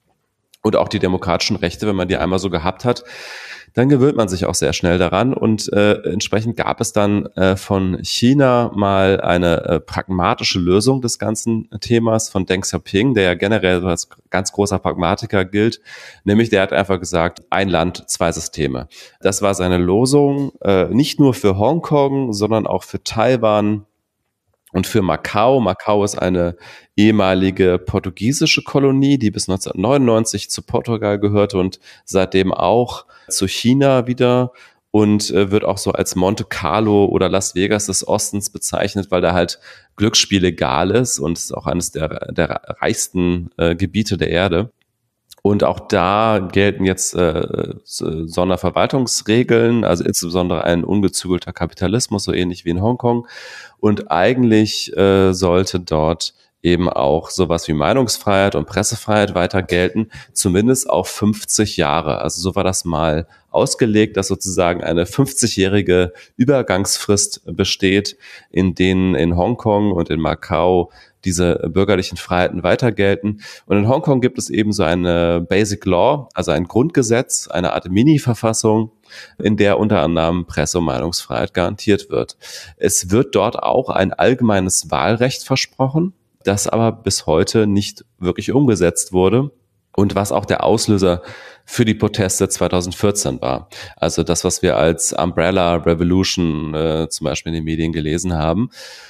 Und auch die demokratischen Rechte, wenn man die einmal so gehabt hat, dann gewöhnt man sich auch sehr schnell daran. Und äh, entsprechend gab es dann äh, von China mal eine äh, pragmatische Lösung des ganzen Themas von Deng Xiaoping, der ja generell als ganz großer Pragmatiker gilt. Nämlich der hat einfach gesagt, ein Land, zwei Systeme. Das war seine Losung, äh, nicht nur für Hongkong, sondern auch für Taiwan und für Macau. Macau ist eine ehemalige portugiesische Kolonie, die bis neunzehnhundertneunundneunzig zu Portugal gehörte und seitdem auch zu China wieder und äh, wird auch so als Monte Carlo oder Las Vegas des Ostens bezeichnet, weil da halt Glücksspiel legal ist und es ist auch eines der, der reichsten äh, Gebiete der Erde. Und auch da gelten jetzt äh, Sonderverwaltungsregeln, also insbesondere ein ungezügelter Kapitalismus, so ähnlich wie in Hongkong. Und eigentlich äh, sollte dort eben auch sowas wie Meinungsfreiheit und Pressefreiheit weiter gelten, zumindest auf fünfzig Jahre. Also so war das mal ausgelegt, dass sozusagen eine fünfzigjährige Übergangsfrist besteht, in denen in Hongkong und in Macau diese bürgerlichen Freiheiten weiter gelten. Und in Hongkong gibt es eben so eine Basic Law, also ein Grundgesetz, eine Art Mini-Verfassung, in der unter anderem Presse- und Meinungsfreiheit garantiert wird. Es wird dort auch ein allgemeines Wahlrecht versprochen, das aber bis heute nicht wirklich umgesetzt wurde und was auch der Auslöser für die Proteste zweitausendvierzehn war. Also das, was wir als Umbrella Revolution äh, zum Beispiel in den Medien gelesen haben.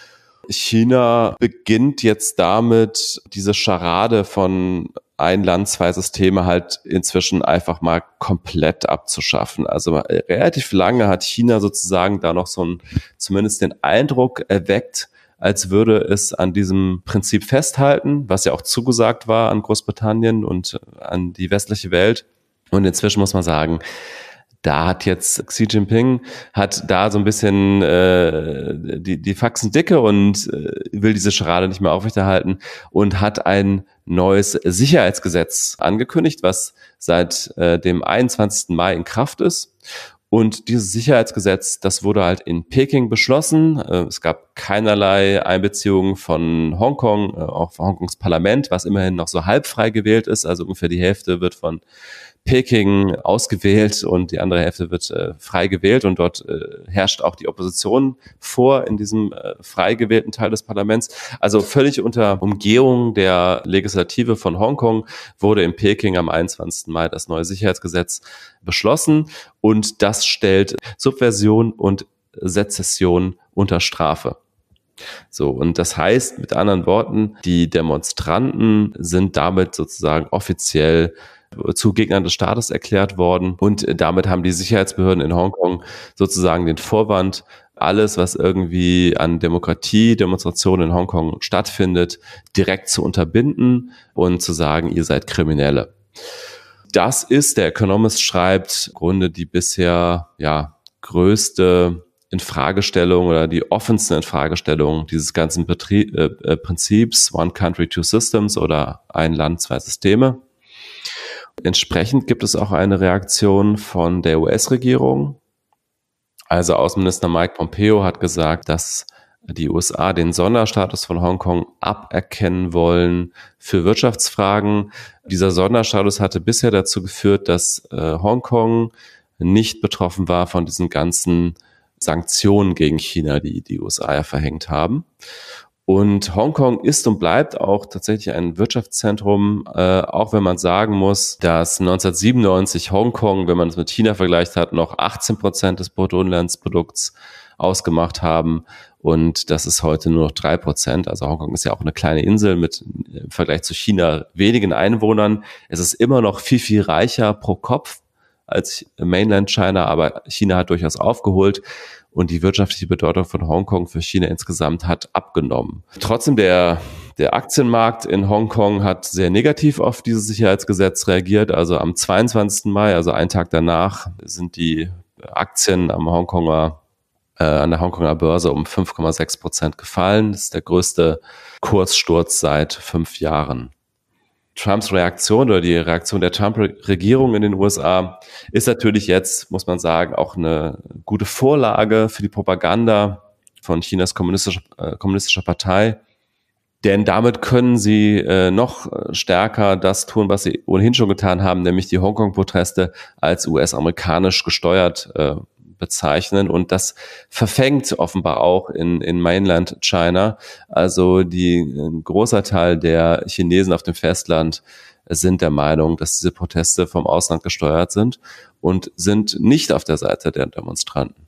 China beginnt jetzt damit, diese Scharade von ein Land, zwei Systeme halt inzwischen einfach mal komplett abzuschaffen. Also relativ lange hat China sozusagen da noch so ein, zumindest den Eindruck erweckt, als würde es an diesem Prinzip festhalten, was ja auch zugesagt war an Großbritannien und an die westliche Welt. Und inzwischen muss man sagen, da hat jetzt Xi Jinping hat da so ein bisschen äh, die, die Faxen dicke und äh, will diese Scharade nicht mehr aufrechterhalten und hat ein neues Sicherheitsgesetz angekündigt, was seit äh, dem einundzwanzigsten Mai in Kraft ist. Und dieses Sicherheitsgesetz, das wurde halt in Peking beschlossen. Es gab keinerlei Einbeziehung von Hongkong, auch von Hongkongs Parlament, was immerhin noch so halb frei gewählt ist. Also ungefähr die Hälfte wird von Peking ausgewählt und die andere Hälfte wird äh, frei gewählt und dort äh, herrscht auch die Opposition vor in diesem äh, frei gewählten Teil des Parlaments. Also völlig unter Umgehung der Legislative von Hongkong wurde in Peking am einundzwanzigsten Mai das neue Sicherheitsgesetz beschlossen und das stellt Subversion und Sezession unter Strafe. So, und das heißt mit anderen Worten, die Demonstranten sind damit sozusagen offiziell zu Gegnern des Staates erklärt worden und damit haben die Sicherheitsbehörden in Hongkong sozusagen den Vorwand, alles, was irgendwie an Demokratie, Demonstrationen in Hongkong stattfindet, direkt zu unterbinden und zu sagen, ihr seid Kriminelle. Das ist, der Economist schreibt, im Grunde die bisher ja größte Infragestellung oder die offenste Infragestellung dieses ganzen Betrie- äh, Prinzips One Country, Two Systems oder ein Land, zwei Systeme. Entsprechend gibt es auch eine Reaktion von der U S-Regierung. Also Außenminister Mike Pompeo hat gesagt, dass die U S A den Sonderstatus von Hongkong aberkennen wollen für Wirtschaftsfragen. Dieser Sonderstatus hatte bisher dazu geführt, dass äh, Hongkong nicht betroffen war von diesen ganzen Sanktionen gegen China, die die U S A ja verhängt haben. Und Hongkong ist und bleibt auch tatsächlich ein Wirtschaftszentrum, äh, auch wenn man sagen muss, dass neunzehnhundertsiebenundneunzig Hongkong, wenn man es mit China vergleicht hat, noch achtzehn Prozent des Bruttoinlandsprodukts ausgemacht haben. Und das ist heute nur noch drei Prozent. Also Hongkong ist ja auch eine kleine Insel mit im Vergleich zu China wenigen Einwohnern. Es ist immer noch viel, viel reicher pro Kopf als Mainland China, aber China hat durchaus aufgeholt. Und die wirtschaftliche Bedeutung von Hongkong für China insgesamt hat abgenommen. Trotzdem, der, der Aktienmarkt in Hongkong hat sehr negativ auf dieses Sicherheitsgesetz reagiert. Also am zweiundzwanzigsten Mai, also einen Tag danach, sind die Aktien am Hongkonger, äh, an der Hongkonger Börse um fünf Komma sechs Prozent gefallen. Das ist der größte Kurssturz seit fünf Jahren. Trumps Reaktion oder die Reaktion der Trump-Regierung in den U S A ist natürlich jetzt, muss man sagen, auch eine gute Vorlage für die Propaganda von Chinas kommunistischer, äh, kommunistischer Partei. Denn damit können sie äh, noch stärker das tun, was sie ohnehin schon getan haben, nämlich die Hongkong-Proteste als U S-amerikanisch gesteuert äh, bezeichnen. Und das verfängt offenbar auch in, in Mainland China. Also die, ein großer Teil der Chinesen auf dem Festland sind der Meinung, dass diese Proteste vom Ausland gesteuert sind und sind nicht auf der Seite der Demonstranten.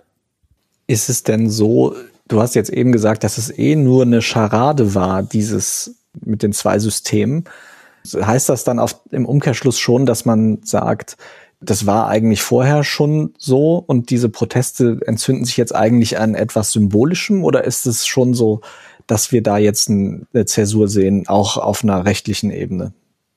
Ist es denn so, du hast jetzt eben gesagt, dass es eh nur eine Scharade war, dieses mit den zwei Systemen. Heißt das dann auf, im Umkehrschluss schon, dass man sagt, das war eigentlich vorher schon so und diese Proteste entzünden sich jetzt eigentlich an etwas Symbolischem, oder ist es schon so, dass wir da jetzt eine Zäsur sehen, auch auf einer rechtlichen Ebene?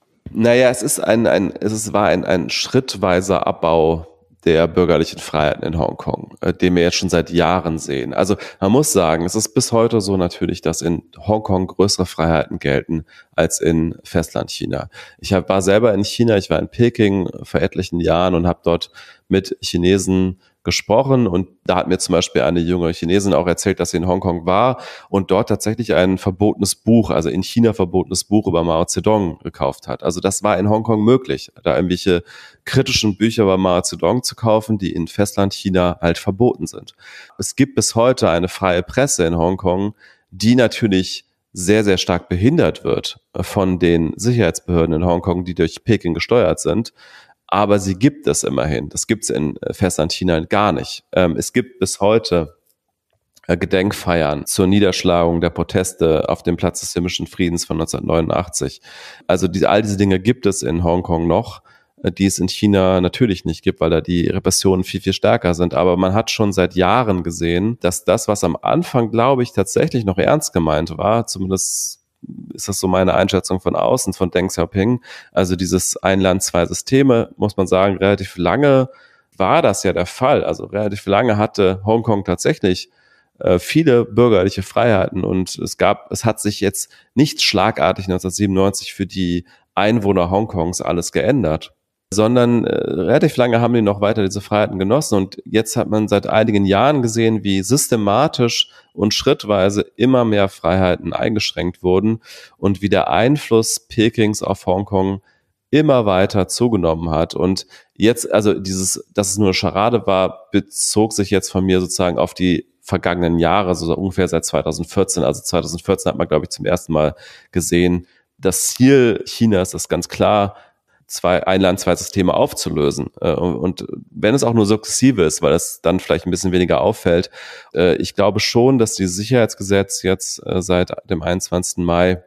Naja, es ist ein, ein es ist, war ein, ein schrittweiser Abbau der bürgerlichen Freiheiten in Hongkong, äh, den wir jetzt schon seit Jahren sehen. Also man muss sagen, es ist bis heute so natürlich, dass in Hongkong größere Freiheiten gelten als in Festlandchina. Ich hab, war selber in China, ich war in Peking vor etlichen Jahren und habe dort mit Chinesen gesprochen, und da hat mir zum Beispiel eine junge Chinesin auch erzählt, dass sie in Hongkong war und dort tatsächlich ein verbotenes Buch, also in China verbotenes Buch über Mao Zedong gekauft hat. Also das war in Hongkong möglich, da irgendwelche kritischen Bücher über Mao Zedong zu kaufen, die in Festlandchina halt verboten sind. Es gibt bis heute eine freie Presse in Hongkong, die natürlich sehr, sehr stark behindert wird von den Sicherheitsbehörden in Hongkong, die durch Peking gesteuert sind. Aber sie gibt es immerhin. Das gibt es in Festlandchina gar nicht. Ähm, es gibt bis heute äh, Gedenkfeiern zur Niederschlagung der Proteste auf dem Platz des Himmlischen Friedens von neunzehnhundertneunundachtzig. Also die, all diese Dinge gibt es in Hongkong noch, äh, die es in China natürlich nicht gibt, weil da die Repressionen viel, viel stärker sind. Aber man hat schon seit Jahren gesehen, dass das, was am Anfang, glaube ich, tatsächlich noch ernst gemeint war, zumindest ist das so meine Einschätzung von außen, von Deng Xiaoping. Also dieses Ein Land, zwei Systeme, muss man sagen, relativ lange war das ja der Fall. Also relativ lange hatte Hongkong tatsächlich äh, viele bürgerliche Freiheiten, und es gab, es hat sich jetzt nicht schlagartig neunzehnhundertsiebenundneunzig für die Einwohner Hongkongs alles geändert, sondern äh, relativ lange haben die noch weiter diese Freiheiten genossen, und jetzt hat man seit einigen Jahren gesehen, wie systematisch und schrittweise immer mehr Freiheiten eingeschränkt wurden und wie der Einfluss Pekings auf Hongkong immer weiter zugenommen hat. Und jetzt, also dieses, dass es nur eine Scharade war, bezog sich jetzt von mir sozusagen auf die vergangenen Jahre, so ungefähr seit zweitausendvierzehn. Also zweitausendvierzehn hat man, glaube ich, zum ersten Mal gesehen, das Ziel Chinas ist ganz klar, zwei, ein Land, zwei Systeme aufzulösen. Und wenn es auch nur sukzessive ist, weil es dann vielleicht ein bisschen weniger auffällt, ich glaube schon, dass dieses Sicherheitsgesetz jetzt seit dem einundzwanzigsten Mai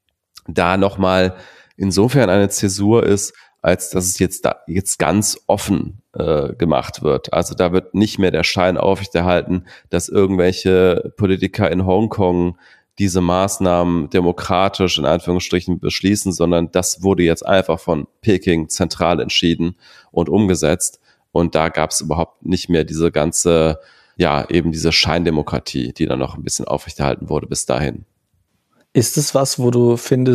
da nochmal insofern eine Zäsur ist, als dass es jetzt da jetzt ganz offen äh, gemacht wird. Also da wird nicht mehr der Schein aufrechterhalten, dass irgendwelche Politiker in Hongkong diese Maßnahmen demokratisch in Anführungsstrichen beschließen, sondern das wurde jetzt einfach von Peking zentral entschieden und umgesetzt. Und da gab es überhaupt nicht mehr diese ganze, ja, eben diese Scheindemokratie, die dann noch ein bisschen aufrechterhalten wurde bis dahin. Ist es was, wo du findest,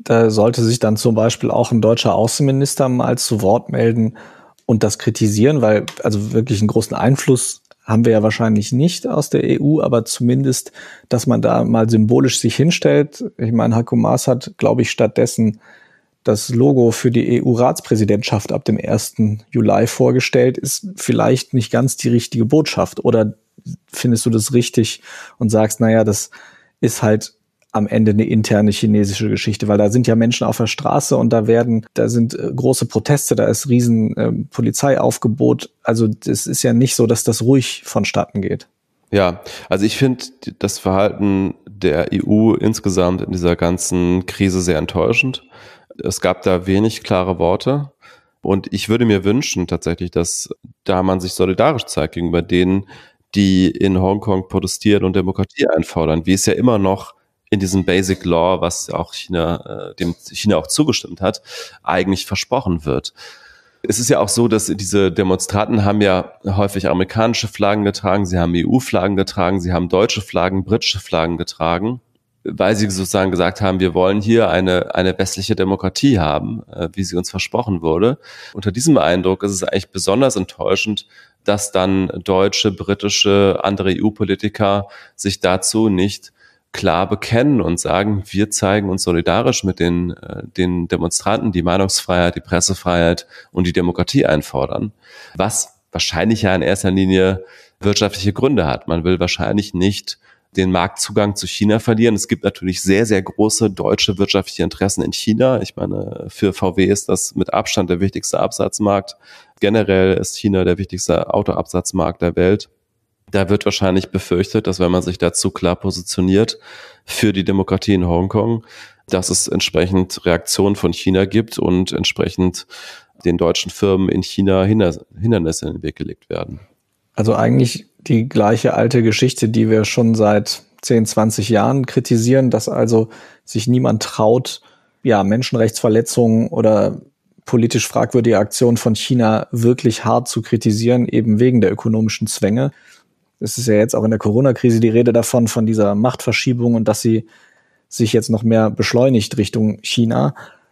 da sollte sich dann zum Beispiel auch ein deutscher Außenminister mal zu Wort melden und das kritisieren, weil also wirklich einen großen Einfluss haben wir ja wahrscheinlich nicht aus der E U, aber zumindest, dass man da mal symbolisch sich hinstellt. Ich meine, Heiko Maas hat, glaube ich, stattdessen das Logo für die E U-Ratspräsidentschaft ab dem ersten Juli vorgestellt, ist vielleicht nicht ganz die richtige Botschaft. Oder findest du das richtig und sagst, naja, das ist halt am Ende eine interne chinesische Geschichte, weil da sind ja Menschen auf der Straße und da werden, da sind äh, große Proteste, da ist riesen äh, Polizeiaufgebot. Also das ist ja nicht so, dass das ruhig vonstatten geht. Ja, also ich finde das Verhalten der E U insgesamt in dieser ganzen Krise sehr enttäuschend. Es gab da wenig klare Worte und ich würde mir wünschen tatsächlich, dass da man sich solidarisch zeigt gegenüber denen, die in Hongkong protestieren und Demokratie einfordern, wie es ja immer noch in diesem Basic Law, was auch China, äh, dem China auch zugestimmt hat, eigentlich versprochen wird. Es ist ja auch so, dass diese Demonstranten haben ja häufig amerikanische Flaggen getragen, sie haben E U-Flaggen getragen, sie haben deutsche Flaggen, britische Flaggen getragen, weil sie sozusagen gesagt haben, wir wollen hier eine, eine westliche Demokratie haben, äh, wie sie uns versprochen wurde. Unter diesem Eindruck ist es eigentlich besonders enttäuschend, dass dann deutsche, britische, andere E U-Politiker sich dazu nicht klar bekennen und sagen, wir zeigen uns solidarisch mit den, äh, den Demonstranten, die Meinungsfreiheit, die Pressefreiheit und die Demokratie einfordern, was wahrscheinlich ja in erster Linie wirtschaftliche Gründe hat. Man will wahrscheinlich nicht den Marktzugang zu China verlieren. Es gibt natürlich sehr, sehr große deutsche wirtschaftliche Interessen in China. Ich meine, für V W ist das mit Abstand der wichtigste Absatzmarkt. Generell ist China der wichtigste Autoabsatzmarkt der Welt. Da wird wahrscheinlich befürchtet, dass wenn man sich dazu klar positioniert für die Demokratie in Hongkong, dass es entsprechend Reaktionen von China gibt und entsprechend den deutschen Firmen in China Hindernisse in den Weg gelegt werden. Also eigentlich die gleiche alte Geschichte, die wir schon seit zehn, zwanzig Jahren kritisieren, dass also sich niemand traut, ja, Menschenrechtsverletzungen oder politisch fragwürdige Aktionen von China wirklich hart zu kritisieren, eben wegen der ökonomischen Zwänge. Es ist ja jetzt auch in der Corona-Krise die Rede davon, von dieser Machtverschiebung und dass sie sich jetzt noch mehr beschleunigt Richtung China.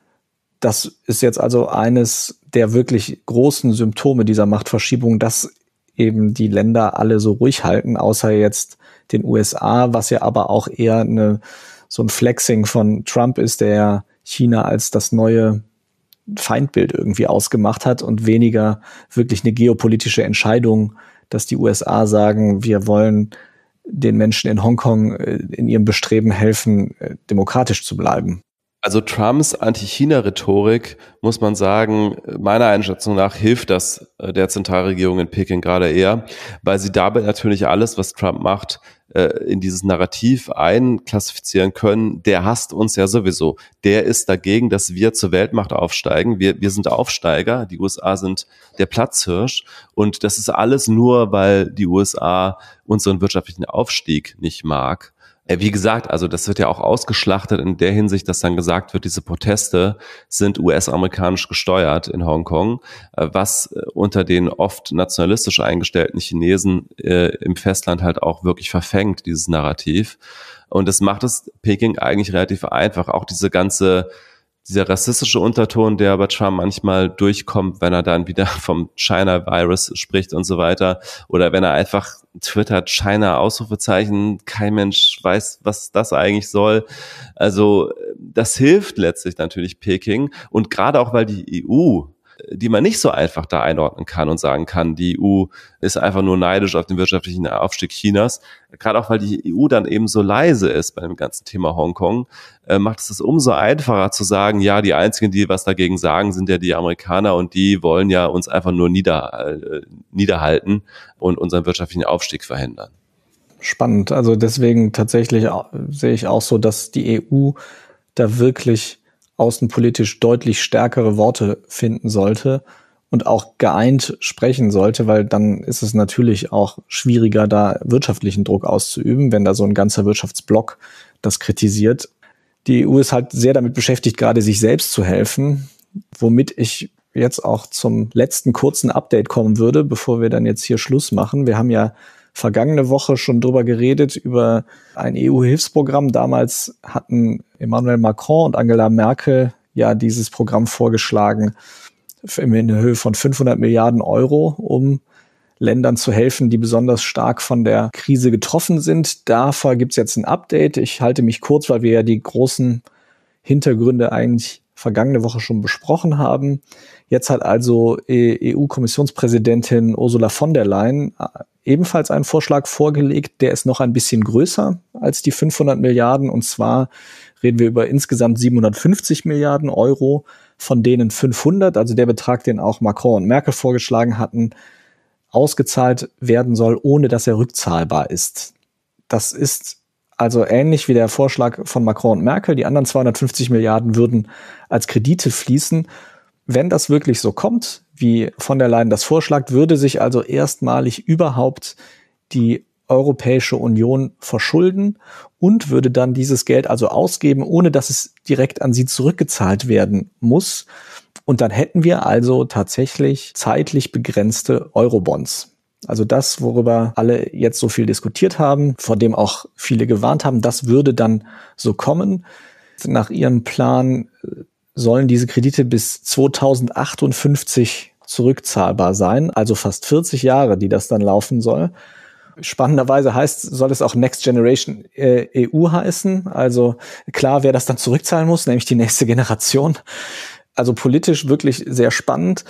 Das ist jetzt also eines der wirklich großen Symptome dieser Machtverschiebung, dass eben die Länder alle so ruhig halten, außer jetzt den U S A, was ja aber auch eher eine, so ein Flexing von Trump ist, der ja China als das neue Feindbild irgendwie ausgemacht hat und weniger wirklich eine geopolitische Entscheidung, dass die U S A sagen, wir wollen den Menschen in Hongkong in ihrem Bestreben helfen, demokratisch zu bleiben. Also Trumps Anti-China-Rhetorik, muss man sagen, meiner Einschätzung nach hilft das der Zentralregierung in Peking gerade eher, weil sie damit natürlich alles, was Trump macht, in dieses Narrativ einklassifizieren können. Der hasst uns ja sowieso. Der ist dagegen, dass wir zur Weltmacht aufsteigen. Wir, wir sind Aufsteiger. Die U S A sind der Platzhirsch. Und das ist alles nur, weil die U S A unseren wirtschaftlichen Aufstieg nicht mag. Wie gesagt, also das wird ja auch ausgeschlachtet in der Hinsicht, dass dann gesagt wird, diese Proteste sind U S-amerikanisch gesteuert in Hongkong, was unter den oft nationalistisch eingestellten Chinesen äh, im Festland halt auch wirklich verfängt, dieses Narrativ. Und das macht es Peking eigentlich relativ einfach. Auch diese ganze dieser rassistische Unterton, der bei Trump manchmal durchkommt, wenn er dann wieder vom China-Virus spricht und so weiter, oder wenn er einfach twittert, China, Ausrufezeichen, kein Mensch weiß, was das eigentlich soll. Also das hilft letztlich natürlich Peking, und gerade auch, weil die E U, die man nicht so einfach da einordnen kann und sagen kann, die E U ist einfach nur neidisch auf den wirtschaftlichen Aufstieg Chinas. Gerade auch, weil die E U dann eben so leise ist bei dem ganzen Thema Hongkong, äh, macht es es umso einfacher zu sagen, ja, die einzigen, die was dagegen sagen, sind ja die Amerikaner, und die wollen ja uns einfach nur nieder, äh, niederhalten und unseren wirtschaftlichen Aufstieg verhindern. Spannend. Also deswegen tatsächlich auch, sehe ich auch so, dass die E U da wirklich außenpolitisch deutlich stärkere Worte finden sollte und auch geeint sprechen sollte, weil dann ist es natürlich auch schwieriger, da wirtschaftlichen Druck auszuüben, wenn da so ein ganzer Wirtschaftsblock das kritisiert. Die E U ist halt sehr damit beschäftigt, gerade sich selbst zu helfen, womit ich jetzt auch zum letzten kurzen Update kommen würde, bevor wir dann jetzt hier Schluss machen. Wir haben ja vergangene Woche schon drüber geredet, über ein E U-Hilfsprogramm. Damals hatten Emmanuel Macron und Angela Merkel ja dieses Programm vorgeschlagen in der Höhe von fünfhundert Milliarden Euro, um Ländern zu helfen, die besonders stark von der Krise getroffen sind. Dafür gibt es jetzt ein Update. Ich halte mich kurz, weil wir ja die großen Hintergründe eigentlich vergangene Woche schon besprochen haben. Jetzt hat also E U-Kommissionspräsidentin Ursula von der Leyen ebenfalls einen Vorschlag vorgelegt, der ist noch ein bisschen größer als die fünfhundert Milliarden. Und zwar reden wir über insgesamt siebenhundertfünfzig Milliarden Euro, von denen fünfhundert, also der Betrag, den auch Macron und Merkel vorgeschlagen hatten, ausgezahlt werden soll, ohne dass er rückzahlbar ist. Das ist also ähnlich wie der Vorschlag von Macron und Merkel. Die anderen zweihundertfünfzig Milliarden würden als Kredite fließen. Wenn das wirklich so kommt, wie von der Leyen das vorschlägt, würde sich also erstmalig überhaupt die Europäische Union verschulden und würde dann dieses Geld also ausgeben, ohne dass es direkt an sie zurückgezahlt werden muss. Und dann hätten wir also tatsächlich zeitlich begrenzte Eurobonds. Also das, worüber alle jetzt so viel diskutiert haben, vor dem auch viele gewarnt haben, das würde dann so kommen. Nach ihrem Plan sollen diese Kredite bis zweitausendachtundfünfzig zurückzahlbar sein, also fast vierzig Jahre, die das dann laufen soll. Spannenderweise heißt, soll es auch Next Generation äh, E U heißen. Also klar, wer das dann zurückzahlen muss, nämlich die nächste Generation. Also politisch wirklich sehr spannend.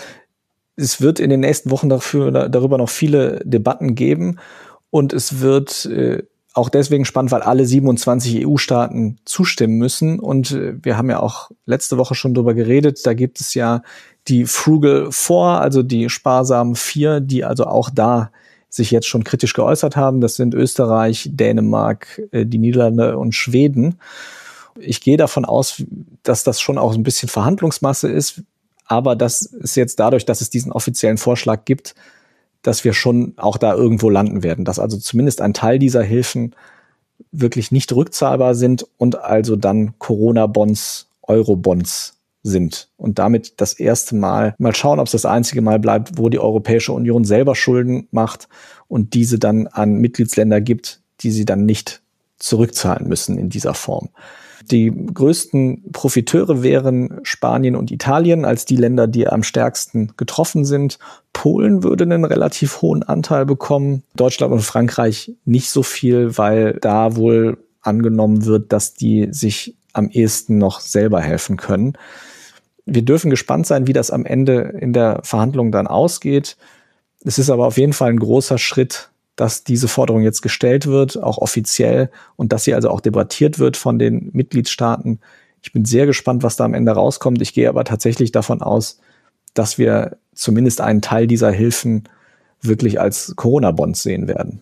Es wird in den nächsten Wochen dafür, darüber noch viele Debatten geben. Und es wird äh, auch deswegen spannend, weil alle siebenundzwanzig E U-Staaten zustimmen müssen. Und äh, wir haben ja auch letzte Woche schon drüber geredet. Da gibt es ja die Frugal Four, also die sparsamen Vier, die also auch da sich jetzt schon kritisch geäußert haben. Das sind Österreich, Dänemark, äh, die Niederlande und Schweden. Ich gehe davon aus, dass das schon auch ein bisschen Verhandlungsmasse ist, aber das ist jetzt dadurch, dass es diesen offiziellen Vorschlag gibt, dass wir schon auch da irgendwo landen werden, dass also zumindest ein Teil dieser Hilfen wirklich nicht rückzahlbar sind und also dann Corona-Bonds, Euro-Bonds sind und damit das erste Mal, mal schauen, ob es das einzige Mal bleibt, wo die Europäische Union selber Schulden macht und diese dann an Mitgliedsländer gibt, die sie dann nicht zurückzahlen müssen in dieser Form. Die größten Profiteure wären Spanien und Italien als die Länder, die am stärksten getroffen sind. Polen würde einen relativ hohen Anteil bekommen. Deutschland und Frankreich nicht so viel, weil da wohl angenommen wird, dass die sich am ehesten noch selber helfen können. Wir dürfen gespannt sein, wie das am Ende in der Verhandlung dann ausgeht. Es ist aber auf jeden Fall ein großer Schritt, dass diese Forderung jetzt gestellt wird, auch offiziell, und dass sie also auch debattiert wird von den Mitgliedstaaten. Ich bin sehr gespannt, was da am Ende rauskommt. Ich gehe aber tatsächlich davon aus, dass wir zumindest einen Teil dieser Hilfen wirklich als Corona-Bonds sehen werden.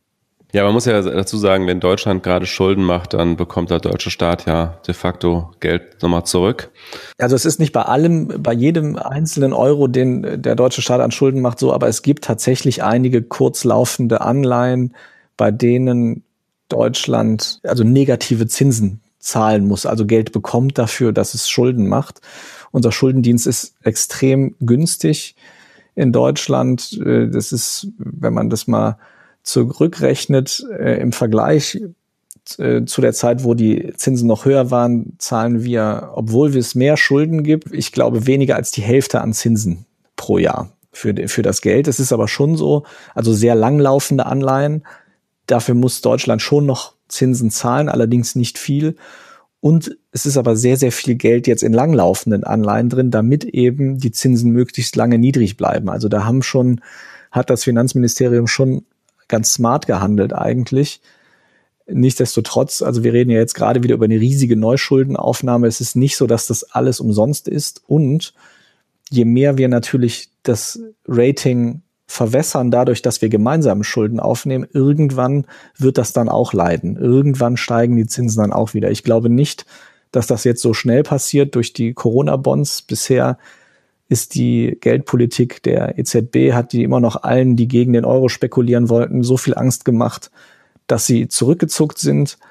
Ja, man muss ja dazu sagen, wenn Deutschland gerade Schulden macht, dann bekommt der deutsche Staat ja de facto Geld nochmal zurück. Also es ist nicht bei allem, bei jedem einzelnen Euro, den der deutsche Staat an Schulden macht, so, aber es gibt tatsächlich einige kurzlaufende Anleihen, bei denen Deutschland also negative Zinsen zahlen muss, also Geld bekommt dafür, dass es Schulden macht. Unser Schuldendienst ist extrem günstig in Deutschland. Das ist, wenn man das mal zurückrechnet, äh, im Vergleich äh, zu der Zeit, wo die Zinsen noch höher waren, zahlen wir, obwohl es mehr Schulden gibt, ich glaube weniger als die Hälfte an Zinsen pro Jahr für, für das Geld. Es ist aber schon so, also sehr langlaufende Anleihen. Dafür muss Deutschland schon noch Zinsen zahlen, allerdings nicht viel. Und es ist aber sehr, sehr viel Geld jetzt in langlaufenden Anleihen drin, damit eben die Zinsen möglichst lange niedrig bleiben. Also da haben schon, hat das Finanzministerium schon ganz smart gehandelt eigentlich. Nichtsdestotrotz, also wir reden ja jetzt gerade wieder über eine riesige Neuschuldenaufnahme. Es ist nicht so, dass das alles umsonst ist. Und je mehr wir natürlich das Rating verwässern, dadurch, dass wir gemeinsame Schulden aufnehmen, irgendwann wird das dann auch leiden. Irgendwann steigen die Zinsen dann auch wieder. Ich glaube nicht, dass das jetzt so schnell passiert durch die Corona-Bonds. Bisher ist die Geldpolitik der E Z B, hat die immer noch allen, die gegen den Euro spekulieren wollten, so viel Angst gemacht, dass sie zurückgezuckt sind.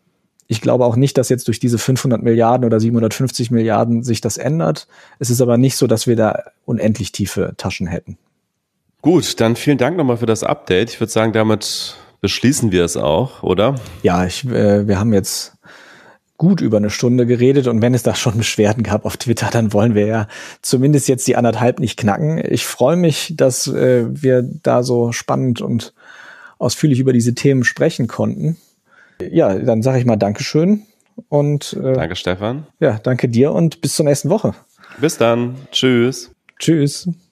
Ich glaube auch nicht, dass jetzt durch diese fünfhundert Milliarden oder siebenhundertfünfzig Milliarden sich das ändert. Es ist aber nicht so, dass wir da unendlich tiefe Taschen hätten. Gut, dann vielen Dank nochmal für das Update. Ich würde sagen, damit beschließen wir es auch, oder? Ja, ich, äh, wir haben jetzt gut über eine Stunde geredet und wenn es da schon Beschwerden gab auf Twitter, dann wollen wir ja zumindest jetzt die anderthalb nicht knacken. Ich freue mich, dass äh, wir da so spannend und ausführlich über diese Themen sprechen konnten. Ja, dann sage ich mal Dankeschön und äh, danke Stefan. Ja, danke dir und bis zur nächsten Woche. Bis dann. Tschüss. Tschüss.